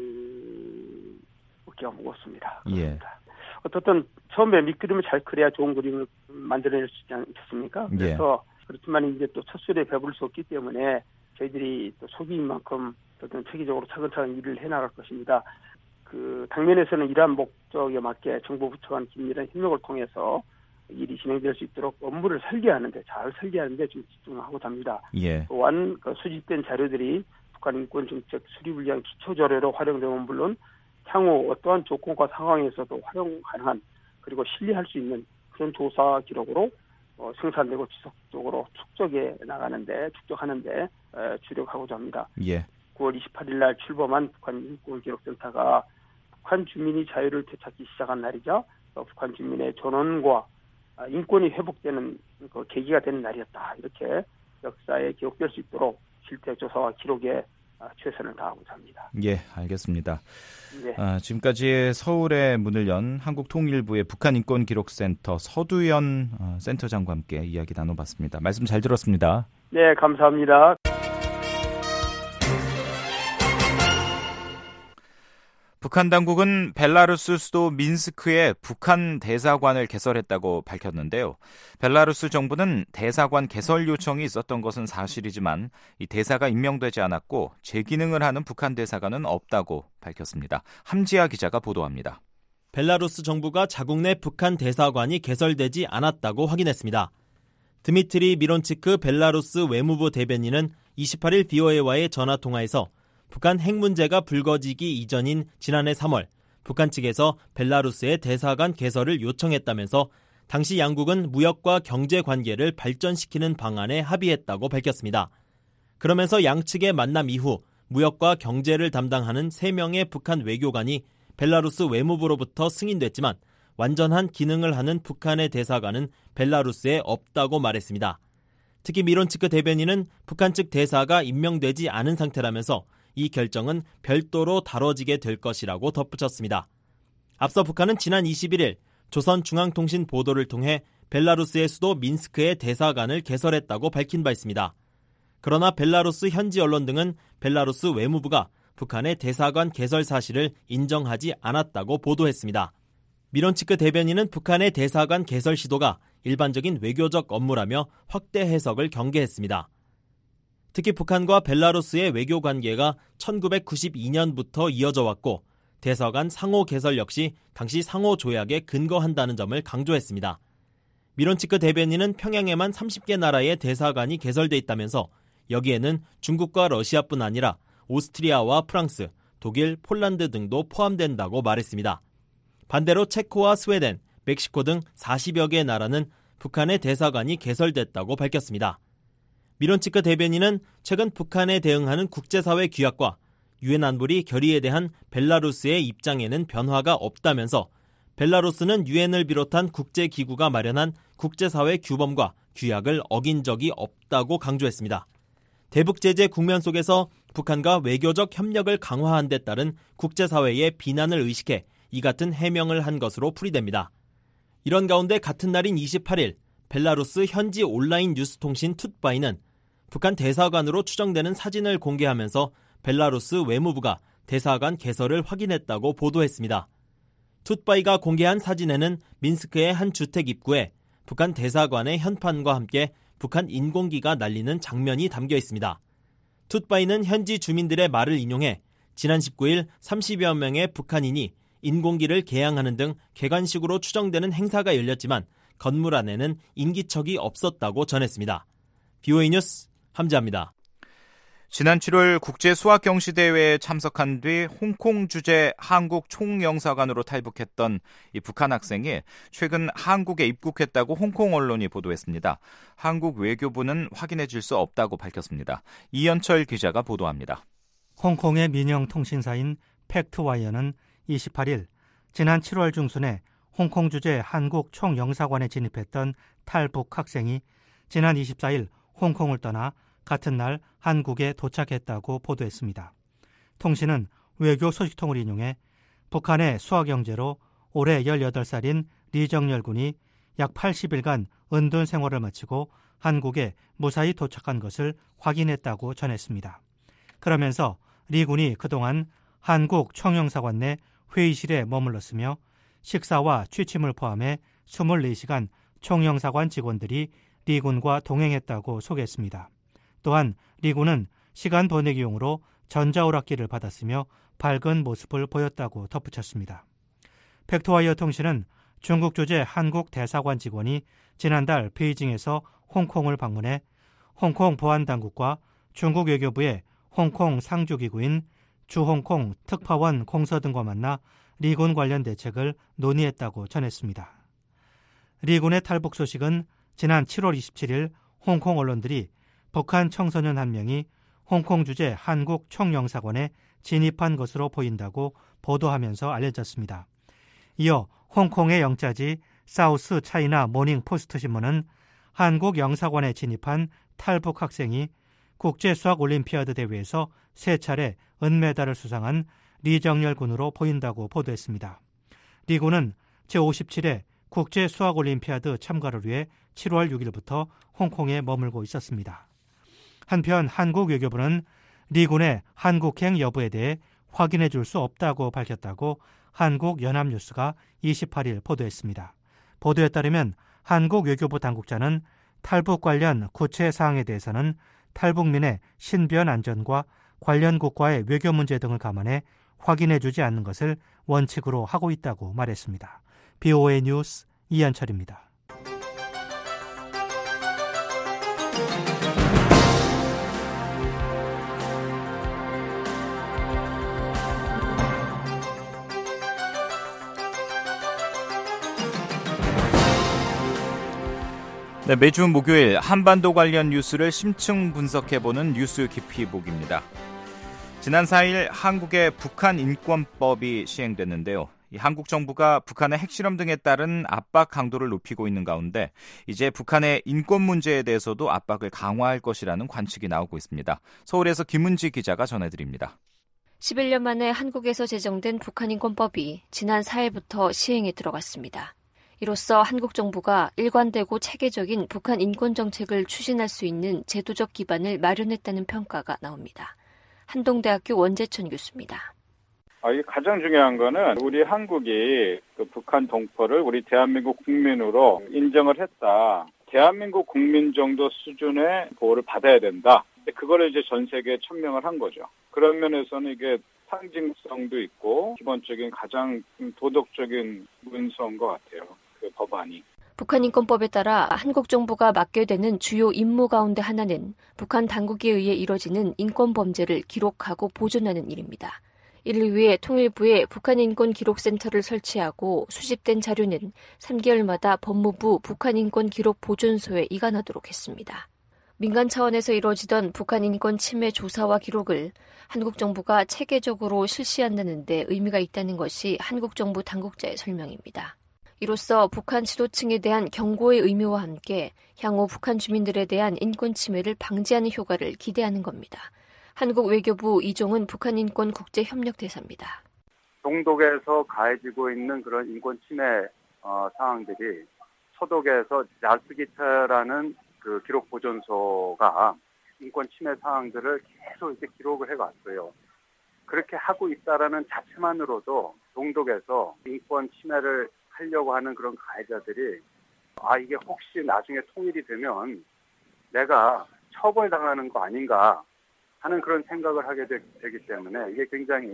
어깨가 무겁습니다. 예. 어떻든 처음에 밑그림을 잘 그려야 좋은 그림을 만들어낼 수 있지 않겠습니까? 그래서 예. 그렇지만 이제 또 첫 술에 배부를 수 없기 때문에 저희들이 또 속이인 만큼 어떤 체계적으로 차근차근 일을 해나갈 것입니다. 그 당면에서는 이러한 목적에 맞게 정부 부처 간 긴밀한 협력을 통해서 일이 진행될 수 있도록 업무를 설계하는데 잘 설계하는데 좀 집중하고자 합니다. 예. 또한 그 수집된 자료들이 북한 인권 정책 수립을 위한 기초 자료로 활용되면 물론 향후 어떠한 조건과 상황에서도 활용 가능한 그리고 신뢰할 수 있는 그런 조사 기록으로 어, 생산되고 지속적으로 축적해 나가는데 축적하는데 에, 주력하고자 합니다. 예. 구월 이십팔일 날 출범한 북한 인권기록센터가 북한 주민이 자유를 되찾기 시작한 날이자 어, 북한 주민의 전원과 아, 인권이 회복되는 그 계기가 되는 날이었다. 이렇게 역사에 기록될 수 있도록 실태 조사와 기록에 아, 최선을 다하고자 합니다. 예, 알겠습니다. 네. 아, 지금까지 서울의 문을 연 한국통일부의 북한인권기록센터 서두연 어, 센터장과 함께 이야기 나눠봤습니다. 말씀 잘 들었습니다. 네, 감사합니다. 북한 당국은 벨라루스 수도 민스크에 북한 대사관을 개설했다고 밝혔는데요. 벨라루스 정부는 대사관 개설 요청이 있었던 것은 사실이지만 이 대사가 임명되지 않았고 재기능을 하는 북한 대사관은 없다고 밝혔습니다. 함지아 기자가 보도합니다. 벨라루스 정부가 자국 내 북한 대사관이 개설되지 않았다고 확인했습니다. 드미트리 미론치크 벨라루스 외무부 대변인은 이십팔 일 비오에이와의 전화통화에서 북한 핵 문제가 불거지기 이전인 지난해 삼월 북한 측에서 벨라루스의 대사관 개설을 요청했다면서 당시 양국은 무역과 경제 관계를 발전시키는 방안에 합의했다고 밝혔습니다. 그러면서 양측의 만남 이후 무역과 경제를 담당하는 세 명의 북한 외교관이 벨라루스 외무부로부터 승인됐지만 완전한 기능을 하는 북한의 대사관은 벨라루스에 없다고 말했습니다. 특히 미론치크 대변인은 북한 측 대사가 임명되지 않은 상태라면서 이 결정은 별도로 다뤄지게 될 것이라고 덧붙였습니다. 앞서 북한은 지난 이십일 일 조선중앙통신 보도를 통해 벨라루스의 수도 민스크의 대사관을 개설했다고 밝힌 바 있습니다. 그러나 벨라루스 현지 언론 등은 벨라루스 외무부가 북한의 대사관 개설 사실을 인정하지 않았다고 보도했습니다. 미론치크 대변인은 북한의 대사관 개설 시도가 일반적인 외교적 업무라며 확대 해석을 경계했습니다. 특히 북한과 벨라루스의 외교 관계가 천구백구십이 년부터 이어져 왔고 대사관 상호 개설 역시 당시 상호 조약에 근거한다는 점을 강조했습니다. 미론치크 대변인은 평양에만 서른 개 나라의 대사관이 개설돼 있다면서 여기에는 중국과 러시아뿐 아니라 오스트리아와 프랑스, 독일, 폴란드 등도 포함된다고 말했습니다. 반대로 체코와 스웨덴, 멕시코 등 사십여 개 나라는 북한의 대사관이 개설됐다고 밝혔습니다. 미론치크 대변인은 최근 북한에 대응하는 국제사회 규약과 유엔 안보리 결의에 대한 벨라루스의 입장에는 변화가 없다면서 벨라루스는 유엔을 비롯한 국제기구가 마련한 국제사회 규범과 규약을 어긴 적이 없다고 강조했습니다. 대북제재 국면 속에서 북한과 외교적 협력을 강화한 데 따른 국제사회의 비난을 의식해 이 같은 해명을 한 것으로 풀이됩니다. 이런 가운데 같은 날인 이십팔 일 벨라루스 현지 온라인 뉴스통신 툰바이는 북한 대사관으로 추정되는 사진을 공개하면서 벨라루스 외무부가 대사관 개설을 확인했다고 보도했습니다. 툰바이가 공개한 사진에는 민스크의 한 주택 입구에 북한 대사관의 현판과 함께 북한 인공기가 날리는 장면이 담겨 있습니다. 툰바이는 현지 주민들의 말을 인용해 지난 십구 일 삼십여 명의 북한인이 인공기를 개양하는 등 개관식으로 추정되는 행사가 열렸지만 건물 안에는 인기척이 없었다고 전했습니다. 비오에이 뉴스 함지아입니다. 지난 칠월 국제수학경시대회에 참석한 뒤 홍콩 주재 한국 총영사관으로 탈북했던 이 북한 학생이 최근 한국에 입국했다고 홍콩 언론이 보도했습니다. 한국 외교부는 확인해질 수 없다고 밝혔습니다. 이현철 기자가 보도합니다. 홍콩의 민영 통신사인 팩트와이어는 이십팔 일 지난 칠월 중순에 홍콩 주재 한국 총영사관에 진입했던 탈북 학생이 지난 이십사 일 홍콩을 떠나 같은 날 한국에 도착했다고 보도했습니다. 통신은 외교 소식통을 인용해 북한의 수학영재로 올해 열여덟 살인 리정열 군이 약 팔십 일간 은둔 생활을 마치고 한국에 무사히 도착한 것을 확인했다고 전했습니다. 그러면서 리 군이 그동안 한국 총영사관 내 회의실에 머물렀으며 식사와 취침을 포함해 이십사 시간 총영사관 직원들이 리 군과 동행했다고 소개했습니다. 또한 리 군은 시간 보내기용으로 전자오락기를 받았으며 밝은 모습을 보였다고 덧붙였습니다. 팩트와이어 통신은 중국 주재 한국 대사관 직원이 지난달 베이징에서 홍콩을 방문해 홍콩 보안당국과 중국 외교부의 홍콩 상주기구인 주홍콩 특파원 공서 등과 만나 리 군 관련 대책을 논의했다고 전했습니다. 리 군의 탈북 소식은 지난 칠월 이십칠 일 홍콩 언론들이 북한 청소년 한 명이 홍콩 주재 한국 총영사관에 진입한 것으로 보인다고 보도하면서 알려졌습니다. 이어 홍콩의 영자지 사우스 차이나 모닝 포스트 신문은 한국 영사관에 진입한 탈북 학생이 국제수학올림피아드 대회에서 세 차례 은메달을 수상한 리정열 군으로 보인다고 보도했습니다. 리 군은 제오십칠 회 국제수학올림피아드 참가를 위해 칠월 육 일부터 홍콩에 머물고 있었습니다. 한편 한국 외교부는 리 군의 한국행 여부에 대해 확인해 줄 수 없다고 밝혔다고 한국연합뉴스가 이십팔 일 보도했습니다. 보도에 따르면 한국 외교부 당국자는 탈북 관련 구체 사항에 대해서는 탈북민의 신변 안전과 관련 국가의 외교 문제 등을 감안해 확인해 주지 않는 것을 원칙으로 하고 있다고 말했습니다. 비오에이 뉴스 이한철입니다. 네, 매주 목요일 한반도 관련 뉴스를 심층 분석해보는 뉴스 깊이 보기입니다. 지난 사 일 한국의 북한 인권법이 시행됐는데요. 이 한국 정부가 북한의 핵실험 등에 따른 압박 강도를 높이고 있는 가운데 이제 북한의 인권 문제에 대해서도 압박을 강화할 것이라는 관측이 나오고 있습니다. 서울에서 김은지 기자가 전해드립니다. 십일 년 만에 한국에서 제정된 북한 인권법이 지난 사 일부터 시행에 들어갔습니다. 이로써 한국 정부가 일관되고 체계적인 북한 인권 정책을 추진할 수 있는 제도적 기반을 마련했다는 평가가 나옵니다. 한동대학교 원재천 교수입니다. 아, 이게 가장 중요한 거는 우리 한국이 그 북한 동포를 우리 대한민국 국민으로 인정을 했다. 대한민국 국민 정도 수준의 보호를 받아야 된다. 그거를 이제 전 세계에 천명을 한 거죠. 그런 면에서는 이게 상징성도 있고 기본적인 가장 도덕적인 문서인 것 같아요. 그 법안이. 북한 인권법에 따라 한국 정부가 맡게 되는 주요 임무 가운데 하나는 북한 당국에 의해 이뤄지는 인권 범죄를 기록하고 보존하는 일입니다. 이를 위해 통일부에 북한 인권 기록센터를 설치하고 수집된 자료는 삼 개월마다 법무부 북한 인권 기록 보존소에 이관하도록 했습니다. 민간 차원에서 이루어지던 북한 인권 침해 조사와 기록을 한국 정부가 체계적으로 실시한다는 데 의미가 있다는 것이 한국 정부 당국자의 설명입니다. 이로써 북한 지도층에 대한 경고의 의미와 함께 향후 북한 주민들에 대한 인권 침해를 방지하는 효과를 기대하는 겁니다. 한국 외교부 이종은 북한 인권 국제협력대사입니다. 동독에서 가해지고 있는 그런 인권 침해 어, 상황들이 서독에서 야스기차라는 그 기록 보존소가 인권 침해 상황들을 계속 이렇게 기록을 해왔어요. 그렇게 하고 있다라는 자체만으로도 동독에서 인권 침해를 하려고 하는 그런 가해자들이 아 이게 혹시 나중에 통일이 되면 내가 처벌당하는 거 아닌가 하는 그런 생각을 하게 되, 되기 때문에 이게 굉장히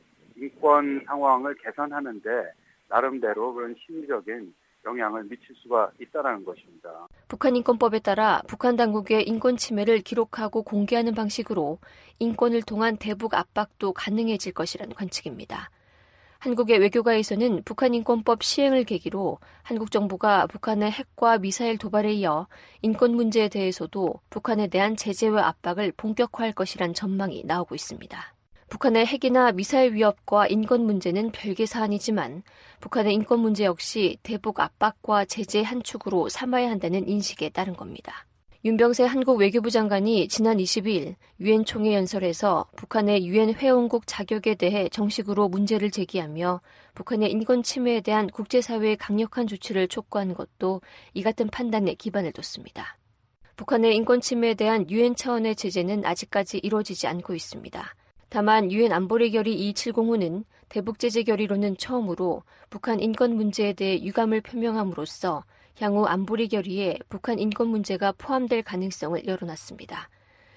인권 상황을 개선하는데 나름대로 그런 심리적인 영향을 미칠 수가 있다는 것입니다. 북한 인권법에 따라 북한 당국의 인권 침해를 기록하고 공개하는 방식으로 인권을 통한 대북 압박도 가능해질 것이라는 관측입니다. 한국의 외교가에서는 북한 인권법 시행을 계기로 한국 정부가 북한의 핵과 미사일 도발에 이어 인권 문제에 대해서도 북한에 대한 제재와 압박을 본격화할 것이란 전망이 나오고 있습니다. 북한의 핵이나 미사일 위협과 인권 문제는 별개 사안이지만 북한의 인권 문제 역시 대북 압박과 제재의 한 축으로 삼아야 한다는 인식에 따른 겁니다. 윤병세 한국 외교부 장관이 지난 이십이 일 유엔 총회 연설에서 북한의 유엔 회원국 자격에 대해 정식으로 문제를 제기하며 북한의 인권 침해에 대한 국제사회의 강력한 조치를 촉구한 것도 이 같은 판단에 기반을 뒀습니다. 북한의 인권 침해에 대한 유엔 차원의 제재는 아직까지 이루어지지 않고 있습니다. 다만 유엔 안보리 결의 이백칠십오는 대북 제재 결의로는 처음으로 북한 인권 문제에 대해 유감을 표명함으로써 향후 안보리 결의에 북한 인권 문제가 포함될 가능성을 열어놨습니다.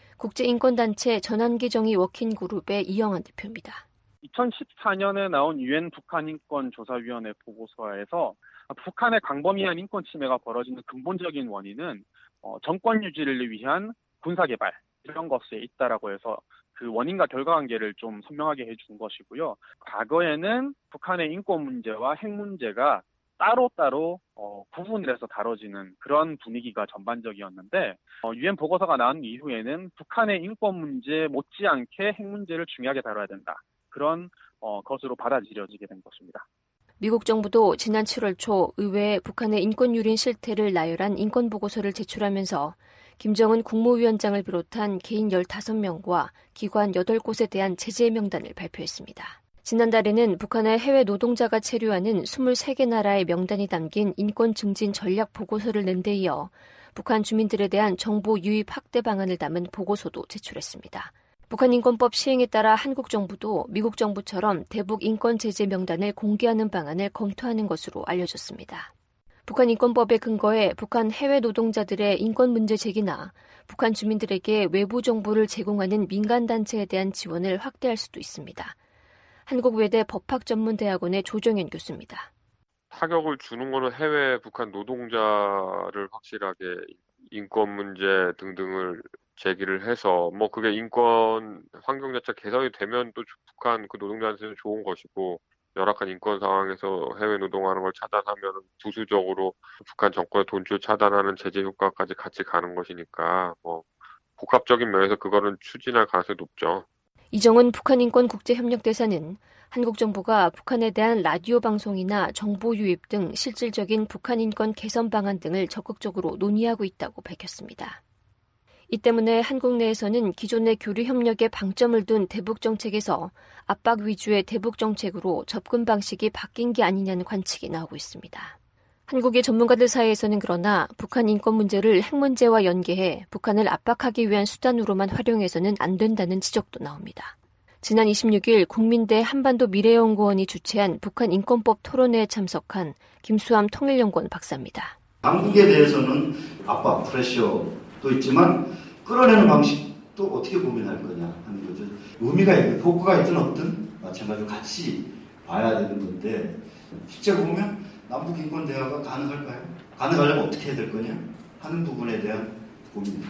국제인권단체 전환기정의 워킹그룹의 이영환 대표입니다. 이천십사 년에 나온 유엔 북한인권조사위원회 보고서에서 북한의 광범위한 인권 침해가 벌어지는 근본적인 원인은 정권 유지를 위한 군사개발 이런 것에 있다라고 해서 그 원인과 결과관계를 좀 선명하게 해준 것이고요. 과거에는 북한의 인권 문제와 핵 문제가 따로따로 어, 구분을 해서 다뤄지는 그런 분위기가 전반적이었는데 어, 유엔 보고서가 나온 이후에는 북한의 인권 문제 못지않게 핵 문제를 중요하게 다뤄야 된다. 그런 어, 것으로 받아들여지게 된 것입니다. 미국 정부도 지난 칠월 초 의회에 북한의 인권 유린 실태를 나열한 인권 보고서를 제출하면서 김정은 국무위원장을 비롯한 개인 열다섯 명과 기관 여덟 곳에 대한 제재 명단을 발표했습니다. 지난달에는 북한의 해외 노동자가 체류하는 이십삼 개 나라의 명단이 담긴 인권 증진 전략 보고서를 낸 데 이어 북한 주민들에 대한 정보 유입 확대 방안을 담은 보고서도 제출했습니다. 북한 인권법 시행에 따라 한국 정부도 미국 정부처럼 대북 인권 제재 명단을 공개하는 방안을 검토하는 것으로 알려졌습니다. 북한 인권법에 근거해 북한 해외 노동자들의 인권 문제 제기나 북한 주민들에게 외부 정보를 제공하는 민간단체에 대한 지원을 확대할 수도 있습니다. 한국외대 법학전문대학원의 조정현 교수입니다. 타격을 주는 거는 해외 북한 노동자를 확실하게 인권 문제 등등을 제기를 해서 뭐 그게 인권 환경 자체 개선이 되면 또 북한 그 노동자한테는 좋은 것이고 열악한 인권 상황에서 해외 노동하는 걸 차단하면 부수적으로 북한 정권의 돈줄 차단하는 제재 효과까지 같이 가는 것이니까 뭐 복합적인 면에서 그거는 추진할 가능성이 높죠. 이정은 북한인권국제협력대사는 한국 정부가 북한에 대한 라디오 방송이나 정보 유입 등 실질적인 북한 인권 개선 방안 등을 적극적으로 논의하고 있다고 밝혔습니다. 이 때문에 한국 내에서는 기존의 교류 협력에 방점을 둔 대북 정책에서 압박 위주의 대북 정책으로 접근 방식이 바뀐 게 아니냐는 관측이 나오고 있습니다. 한국의 전문가들 사이에서는 그러나 북한 인권 문제를 핵 문제와 연계해 북한을 압박하기 위한 수단으로만 활용해서는 안 된다는 지적도 나옵니다. 지난 이십육일 국민대 한반도 미래연구원이 주최한 북한 인권법 토론회에 참석한 김수함 통일연구원 박사입니다. 당국에 대해서는 압박, 프레셔도 있지만 끌어내는 방식도 어떻게 고민할 거냐 하는 거죠. 의미가 있든 효과가 있든 없든 마찬가지로 같이 봐야 되는 건데 실제로 보면 남북인권 대화가 가능할까요? 가능하려면 어떻게 해야 될 거냐 하는 부분에 대한 고민이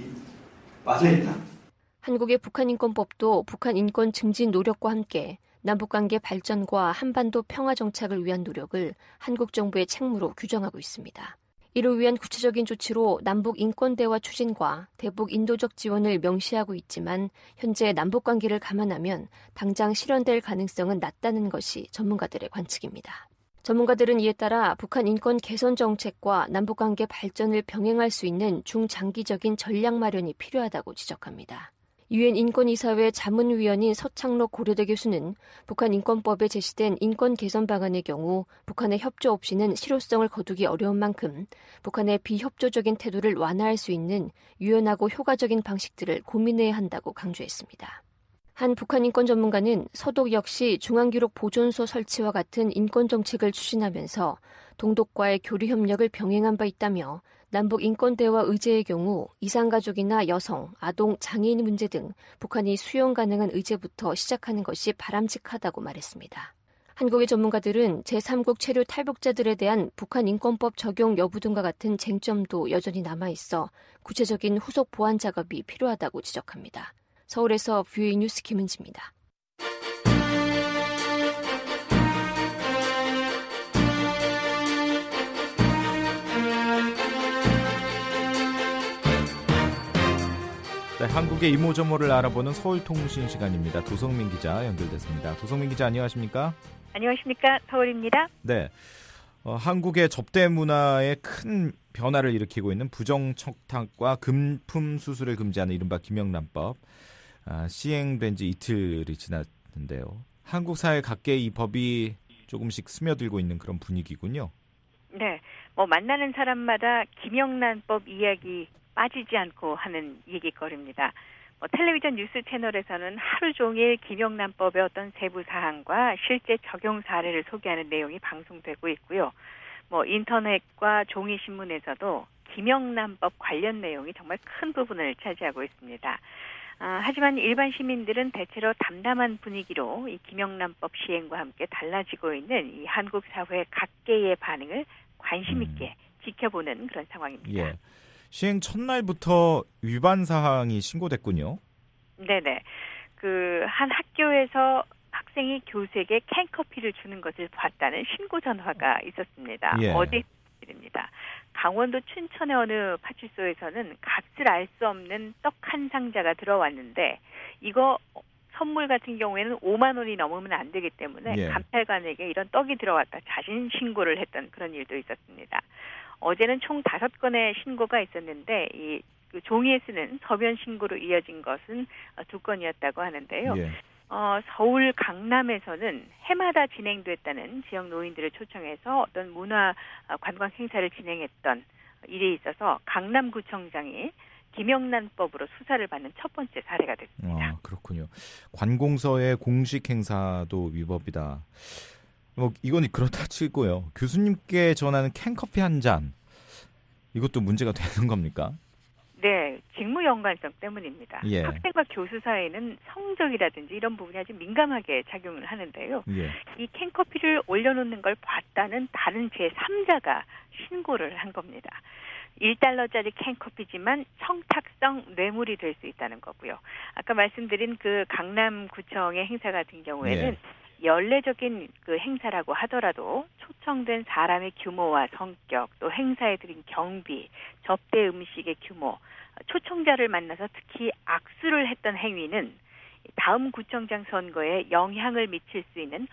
빠져있다. 한국의 북한인권법도 북한 인권 증진 노력과 함께 남북관계 발전과 한반도 평화 정착을 위한 노력을 한국 정부의 책무로 규정하고 있습니다. 이를 위한 구체적인 조치로 남북 인권 대화 추진과 대북 인도적 지원을 명시하고 있지만 현재 남북 관계를 감안하면 당장 실현될 가능성은 낮다는 것이 전문가들의 관측입니다. 전문가들은 이에 따라 북한 인권 개선 정책과 남북 관계 발전을 병행할 수 있는 중장기적인 전략 마련이 필요하다고 지적합니다. 유엔 인권이사회 자문위원인 서창록 고려대 교수는 북한 인권법에 제시된 인권 개선 방안의 경우 북한의 협조 없이는 실효성을 거두기 어려운 만큼 북한의 비협조적인 태도를 완화할 수 있는 유연하고 효과적인 방식들을 고민해야 한다고 강조했습니다. 한 북한 인권 전문가는 서독 역시 중앙기록 보존소 설치와 같은 인권 정책을 추진하면서 동독과의 교류 협력을 병행한 바 있다며 남북 인권 대화 의제의 경우 이산가족이나 여성, 아동, 장애인 문제 등 북한이 수용 가능한 의제부터 시작하는 것이 바람직하다고 말했습니다. 한국의 전문가들은 제삼국 체류 탈북자들에 대한 북한 인권법 적용 여부 등과 같은 쟁점도 여전히 남아있어 구체적인 후속 보완 작업이 필요하다고 지적합니다. 서울에서 뷰이 뉴스 김은지입니다. 네, 한국의 이모저모를 알아보는 서울통신 시간입니다. 도성민 기자 연결됐습니다. 도성민 기자 안녕하십니까? 안녕하십니까? 서울입니다. 네, 어, 한국의 접대 문화에 큰 변화를 일으키고 있는 부정청탁과 금품 수수를 금지하는 이른바 김영란법 아, 시행된 지 이틀이 지났는데요. 한국 사회 각계에 이 법이 조금씩 스며들고 있는 그런 분위기군요. 네, 뭐 만나는 사람마다 김영란법 이야기 빠지지 않고 하는 얘기거리입니다. 뭐 텔레비전 뉴스 채널에서는 하루 종일 김영란법의 어떤 세부 사항과 실제 적용 사례를 소개하는 내용이 방송되고 있고요. 뭐 인터넷과 종이 신문에서도 김영란법 관련 내용이 정말 큰 부분을 차지하고 있습니다. 아, 하지만 일반 시민들은 대체로 담담한 분위기로 이 김영란법 시행과 함께 달라지고 있는 이 한국 사회 각계의 반응을 관심 있게 음. 지켜보는 그런 상황입니다. 예. 시행 첫날부터 위반 사항이 신고됐군요. 네네. 그 한 학교에서 학생이 교수에게 캔커피를 주는 것을 봤다는 신고 전화가 있었습니다. 예. 어디 일입니다. 강원도 춘천의 어느 파출소에서는 값을 알 수 없는 떡 한 상자가 들어왔는데 이거 선물 같은 경우에는 오만 원이 넘으면 안 되기 때문에 예. 감찰관에게 이런 떡이 들어왔다 자신 신고를 했던 그런 일도 있었습니다. 어제는 총 다섯 건의 신고가 있었는데 이 그 종이에 쓰는 서면 신고로 이어진 것은 두 건이었다고 하는데요. 예. 어, 서울 강남에서는 해마다 진행됐다는 지역 노인들을 초청해서 어떤 문화 관광 행사를 진행했던 일이 있어서 강남구청장이 김영란법으로 수사를 받는 첫 번째 사례가 됐습니다. 아, 그렇군요. 관공서의 공식 행사도 위법이다. 뭐 이건 그렇다 치고요. 교수님께 전하는 캔커피 한 잔, 이것도 문제가 되는 겁니까? 네, 직무 연관성 때문입니다. 예. 학생과 교수 사이에는 성적이라든지 이런 부분이 아주 민감하게 작용을 하는데요. 예. 이 캔커피를 올려놓는 걸 봤다는 다른 제삼자가 신고를 한 겁니다. 일 달러짜리 캔커피지만 청탁성 뇌물이 될 수 있다는 거고요. 아까 말씀드린 그 강남구청의 행사 같은 경우에는 예. 연례적인 그 행사라고 하더라도 초청된 사람의 규모와 성격, 또 행사에 들인 경비, 접대 음식의 규모, 초청자를 만나서 특히 악수를 했던 행위는 다음 구청장 선거에 영향을 미칠 수 있는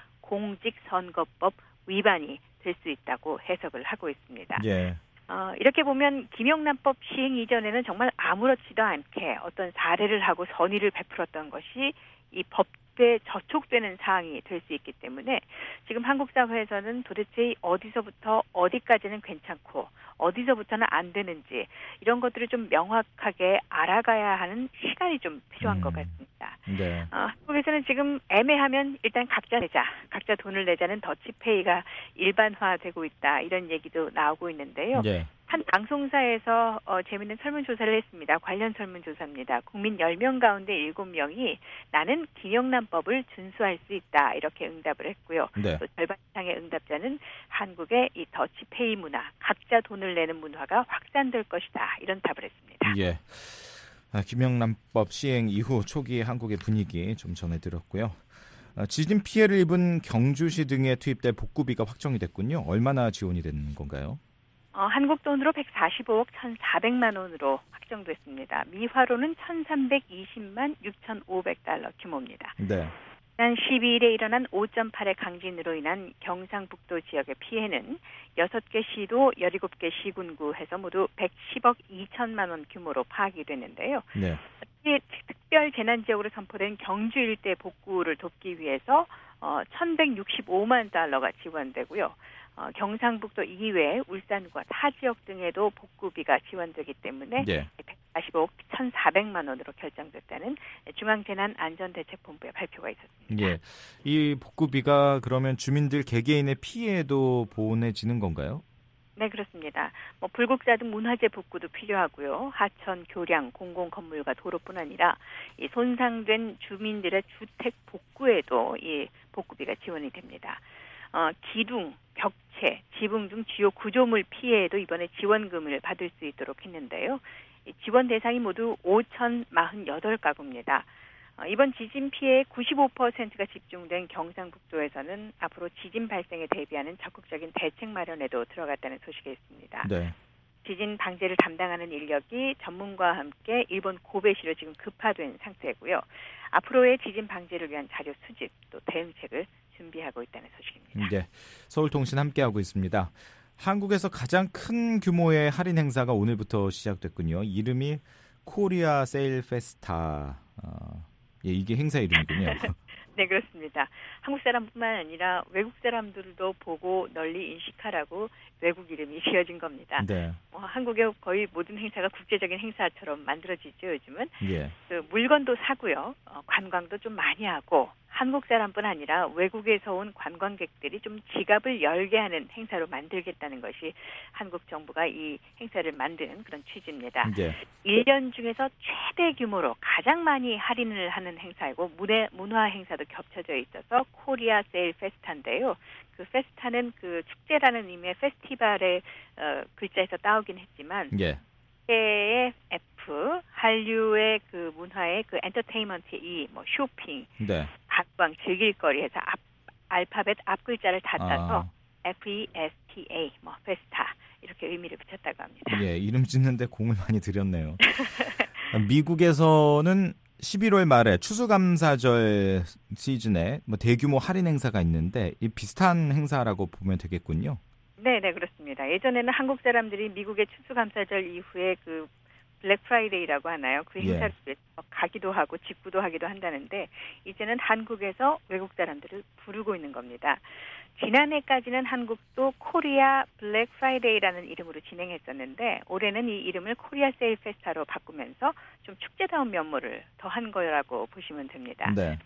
공직선거법 위반이 될 수 있다고 해석을 하고 있습니다. 예. 어, 이렇게 보면 김영란법 시행 이전에는 정말 아무렇지도 않게 어떤 사례를 하고 선의를 베풀었던 것이 이 법에 저촉되는 사항이 될 수 있기 때문에 지금 한국 사회에서는 도대체 어디서부터 어디까지는 괜찮고 어디서부터는 안 되는지 이런 것들을 좀 명확하게 알아가야 하는 시간이 좀 필요한 음. 것 같습니다. 네. 어, 한국에서는 지금 애매하면 일단 각자 내자, 각자 돈을 내자는 더치페이가 일반화되고 있다 이런 얘기도 나오고 있는데요. 네. 한 방송사에서 어, 재미있는 설문조사를 했습니다. 관련 설문조사입니다. 국민 열 명 가운데 일곱 명이 나는 김영란법을 준수할 수 있다 이렇게 응답을 했고요. 네. 또 절반 이상의 응답자는 한국의 이 더치페이 문화, 각자 돈을 내는 문화가 확산될 것이다 이런 답을 했습니다. 예. 아, 김영란법 시행 이후 초기 한국의 분위기 좀 전해드렸고요. 아, 지진 피해를 입은 경주시 등에 투입될 복구비가 확정이 됐군요. 얼마나 지원이 되는 건가요? 어, 한국 돈으로 백사십오억 천사백만 원으로 확정됐습니다. 미화로는 천삼백이십만 육천오백 달러 규모입니다. 네. 지난 십이 일에 일어난 오 점 팔의 강진으로 인한 경상북도 지역의 피해는 여섯 개 시도 열일곱 개 시군구 해서 모두 백십억 이천만 원 규모로 파악이 됐는데요. 네. 특별 재난지역으로 선포된 경주 일대 복구를 돕기 위해서 어, 천백육십오만 달러가 지원되고요. 어, 경상북도 이외 울산과 타 지역 등에도 복구비가 지원되기 때문에 네. 백사십오억 천사백만 원으로 결정됐다는 중앙재난안전대책본부의 발표가 있었습니다. 예, 이 복구비가 그러면 주민들 개개인의 피해도 보내지는 건가요? 네, 그렇습니다. 뭐 불국사 등 문화재 복구도 필요하고요. 하천, 교량, 공공건물과 도로뿐 아니라 이 손상된 주민들의 주택 복구에도 이 복구비가 지원이 됩니다. 어, 기둥, 벽체, 지붕 등 주요 구조물 피해에도 이번에 지원금을 받을 수 있도록 했는데요. 지원 대상이 모두 오천사십팔 가구입니다. 어, 이번 지진 피해의 구십오 퍼센트가 집중된 경상북도에서는 앞으로 지진 발생에 대비하는 적극적인 대책 마련에도 들어갔다는 소식이 있습니다. 네. 지진 방제를 담당하는 인력이 전문가와 함께 일본 고베시로 지금 급파된 상태고요. 앞으로의 지진 방제를 위한 자료 수집 또 대응책을 준비하고 있다는 소식입니다. 네, 서울통신 함께하고 있습니다. 한국에서 가장 큰 규모의 할인 행사가 오늘부터 시작됐군요. 이름이 코리아 세일 페스타. 어, 예, 이게 행사 이름이군요. 네, 그렇습니다. 한국 사람뿐만 아니라 외국 사람들도 보고 널리 인식하라고 외국 이름이 지어진 겁니다. 네. 어, 한국의 거의 모든 행사가 국제적인 행사처럼 만들어지죠, 요즘은. 예. 그 물건도 사고요. 어, 관광도 좀 많이 하고 한국 사람뿐 아니라 외국에서 온 관광객들이 좀 지갑을 열게 하는 행사로 만들겠다는 것이 한국 정부가 이 행사를 만드는 그런 취지입니다. 네. 일 년 중에서 최대 규모로 가장 많이 할인을 하는 행사이고 문화, 문화 행사도 겹쳐져 있어서 코리아 세일 페스타인데요. 그 페스타는 그 축제라는 의미의 페스티벌의 어, 글자에서 따오긴 했지만 예. 의 F, 한류의 그 문화의 그 엔터테인먼트의 E, 뭐 쇼핑, 네. 각광, 즐길거리 해서 앞, 알파벳 앞 글자를 다 따서 아. 에프 이 에스 티 에이, 뭐 페스타 이렇게 의미를 붙였다고 합니다. 예, 이름 짓는데 공을 많이 들였네요. 미국에서는 십일월 말에 추수감사절 시즌에 뭐 대규모 할인 행사가 있는데 이 비슷한 행사라고 보면 되겠군요. 네, 네, 그렇습니다. 예전에는 한국 사람들이 미국의 추수감사절 이후에 그 블랙 프라이데이라고 하나요? 그 행사를 예. 위해서 가기도 하고 직구도 하기도 한다는데 이제는 한국에서 외국 사람들을 부르고 있는 겁니다. 지난해까지는 한국도 코리아 블랙 프라이데이라는 이름으로 진행했었는데 올해는 이 이름을 코리아 세일 페스타로 바꾸면서 좀 축제다운 면모를 더한 거라고 보시면 됩니다. 네.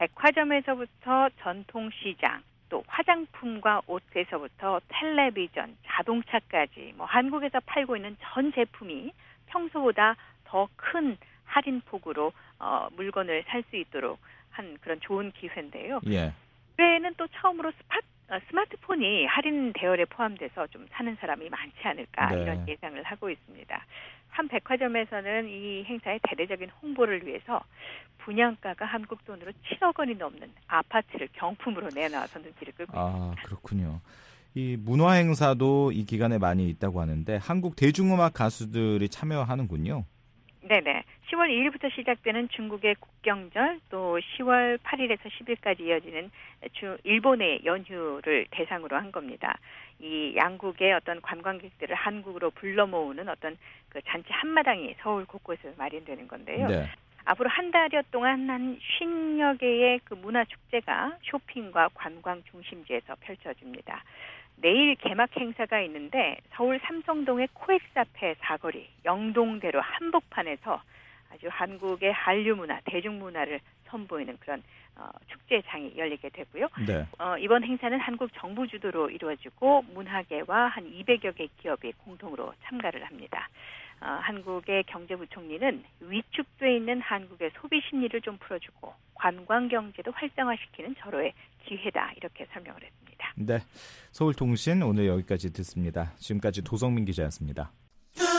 백화점에서부터 전통시장, 또 화장품과 옷에서부터 텔레비전, 자동차까지 뭐 한국에서 팔고 있는 전 제품이 평소보다 더 큰 할인폭으로 어, 물건을 살 수 있도록 한 그런 좋은 기회인데요. 예. 올해는 또 처음으로 스파, 어, 스마트폰이 할인 대열에 포함돼서 좀 사는 사람이 많지 않을까 네. 이런 예상을 하고 있습니다. 한 백화점에서는 이 행사의 대대적인 홍보를 위해서 분양가가 한국 돈으로 칠억 원이 넘는 아파트를 경품으로 내놔서 눈길을 끌고 있습니다. 아, 그렇군요. 이 문화 행사도 이 기간에 많이 있다고 하는데 한국 대중음악 가수들이 참여하는군요. 네네. 시월 이일부터 시작되는 중국의 국경절, 또 시월 팔일에서 십일까지 이어지는 주 일본의 연휴를 대상으로 한 겁니다. 이 양국의 어떤 관광객들을 한국으로 불러 모으는 어떤 그 잔치 한마당이 서울 곳곳에서 마련되는 건데요. 네. 앞으로 한 달여 동안 한 쉰여 개의 그 문화 축제가 쇼핑과 관광 중심지에서 펼쳐집니다. 내일 개막 행사가 있는데 서울 삼성동의 코엑스 앞에 사거리, 영동대로 한복판에서 아주 한국의 한류 문화, 대중문화를 선보이는 그런 어, 축제장이 열리게 되고요. 네. 어, 이번 행사는 한국 정부 주도로 이루어지고 문화계와 한 이백여 개 기업이 공동으로 참가를 합니다. 어, 한국의 경제부총리는 위축돼 있는 한국의 소비 심리를 좀 풀어주고 관광 경제도 활성화시키는 절호의 기회다 이렇게 설명을 했습니다. 네, 서울통신 오늘 여기까지 듣습니다. 지금까지 도성민 기자였습니다. The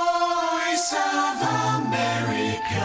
Voice of America,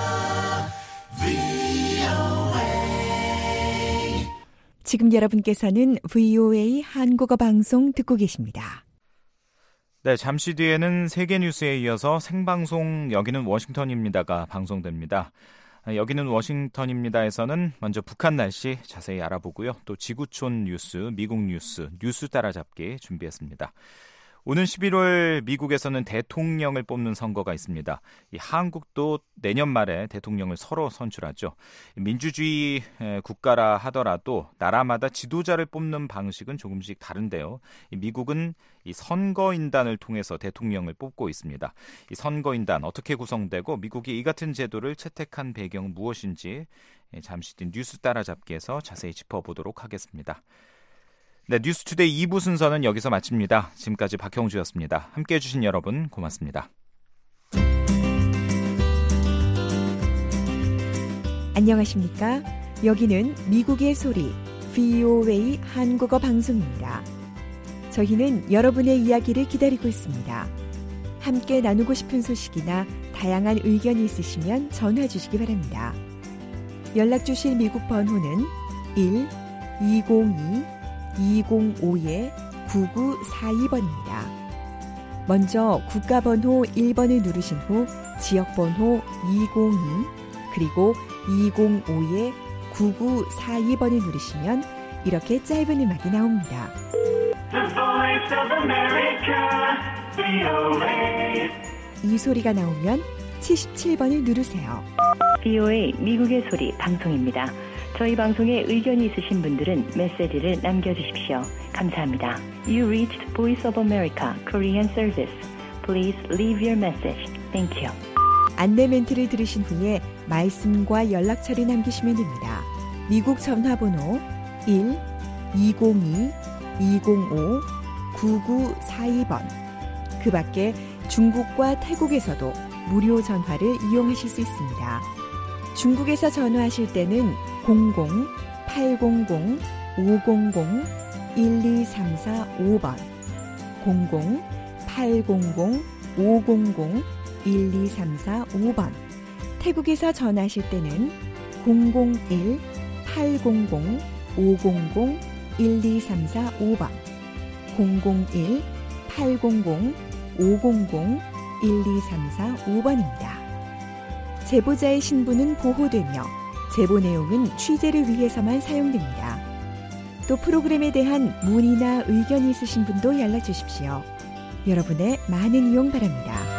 브이오에이. 지금 여러분께서는 브이오에이 한국어 방송 듣고 계십니다. 네, 잠시 뒤에는 세계뉴스에 이어서 생방송 여기는 워싱턴입니다가 방송됩니다. 여기는 워싱턴입니다에서는 먼저 북한 날씨 자세히 알아보고요. 또 지구촌 뉴스, 미국 뉴스, 뉴스 따라잡기 준비했습니다. 오는 십일월 미국에서는 대통령을 뽑는 선거가 있습니다. 이 한국도 내년 말에 대통령을 서로 선출하죠. 민주주의 국가라 하더라도 나라마다 지도자를 뽑는 방식은 조금씩 다른데요. 미국은 이 선거인단을 통해서 대통령을 뽑고 있습니다. 이 선거인단 어떻게 구성되고 미국이 이 같은 제도를 채택한 배경은 무엇인지 잠시 뒤 뉴스 따라잡기에서 자세히 짚어보도록 하겠습니다. 네, 뉴스투데이 이 부 순서는 여기서 마칩니다. 지금까지 박형주였습니다. 함께해 주신 여러분 고맙습니다. 안녕하십니까? 여기는 미국의 소리 브이오에이 한국어 방송입니다. 저희는 여러분의 이야기를 기다리고 있습니다. 함께 나누고 싶은 소식이나 다양한 의견이 있으시면 전화 주시기 바랍니다. 연락 주실 미국 번호는 일 이공이 이공오 구구사이 번입니다. 먼저 국가번호 일 번을 누르신 후 지역번호 이공이 그리고 이공오 구구사이 번을 누르시면 이렇게 짧은 음악이 나옵니다. The Voice of America, 브이오에이. 이 소리가 나오면 칠십칠 번을 누르세요. 브이오에이 미국의 소리 방송입니다. 저희 방송에 의견이 있으신 분들은 메시지를 남겨주십시오. 감사합니다. You reached Voice of America Korean Service. Please leave your message. Thank you. 안내 멘트를 들으신 후에 말씀과 연락처를 남기시면 됩니다. 미국 전화번호 일 이공이 이공오 구구사이 번. 그 밖에 중국과 태국에서도 무료 전화를 이용하실 수 있습니다. 중국에서 전화하실 때는 공공 팔공공 오공공 일이삼사오 번 공공 팔공공 오공공 일이삼사오 번 태국에서 전화하실 때는 공공일 팔공공 오공공 일이삼사오 번 공공일 팔공공 오공공 일이삼사오 번입니다. 제보자의 신분은 보호되며 제보 내용은 취재를 위해서만 사용됩니다. 또 프로그램에 대한 문의나 의견이 있으신 분도 연락 주십시오. 여러분의 많은 이용 바랍니다.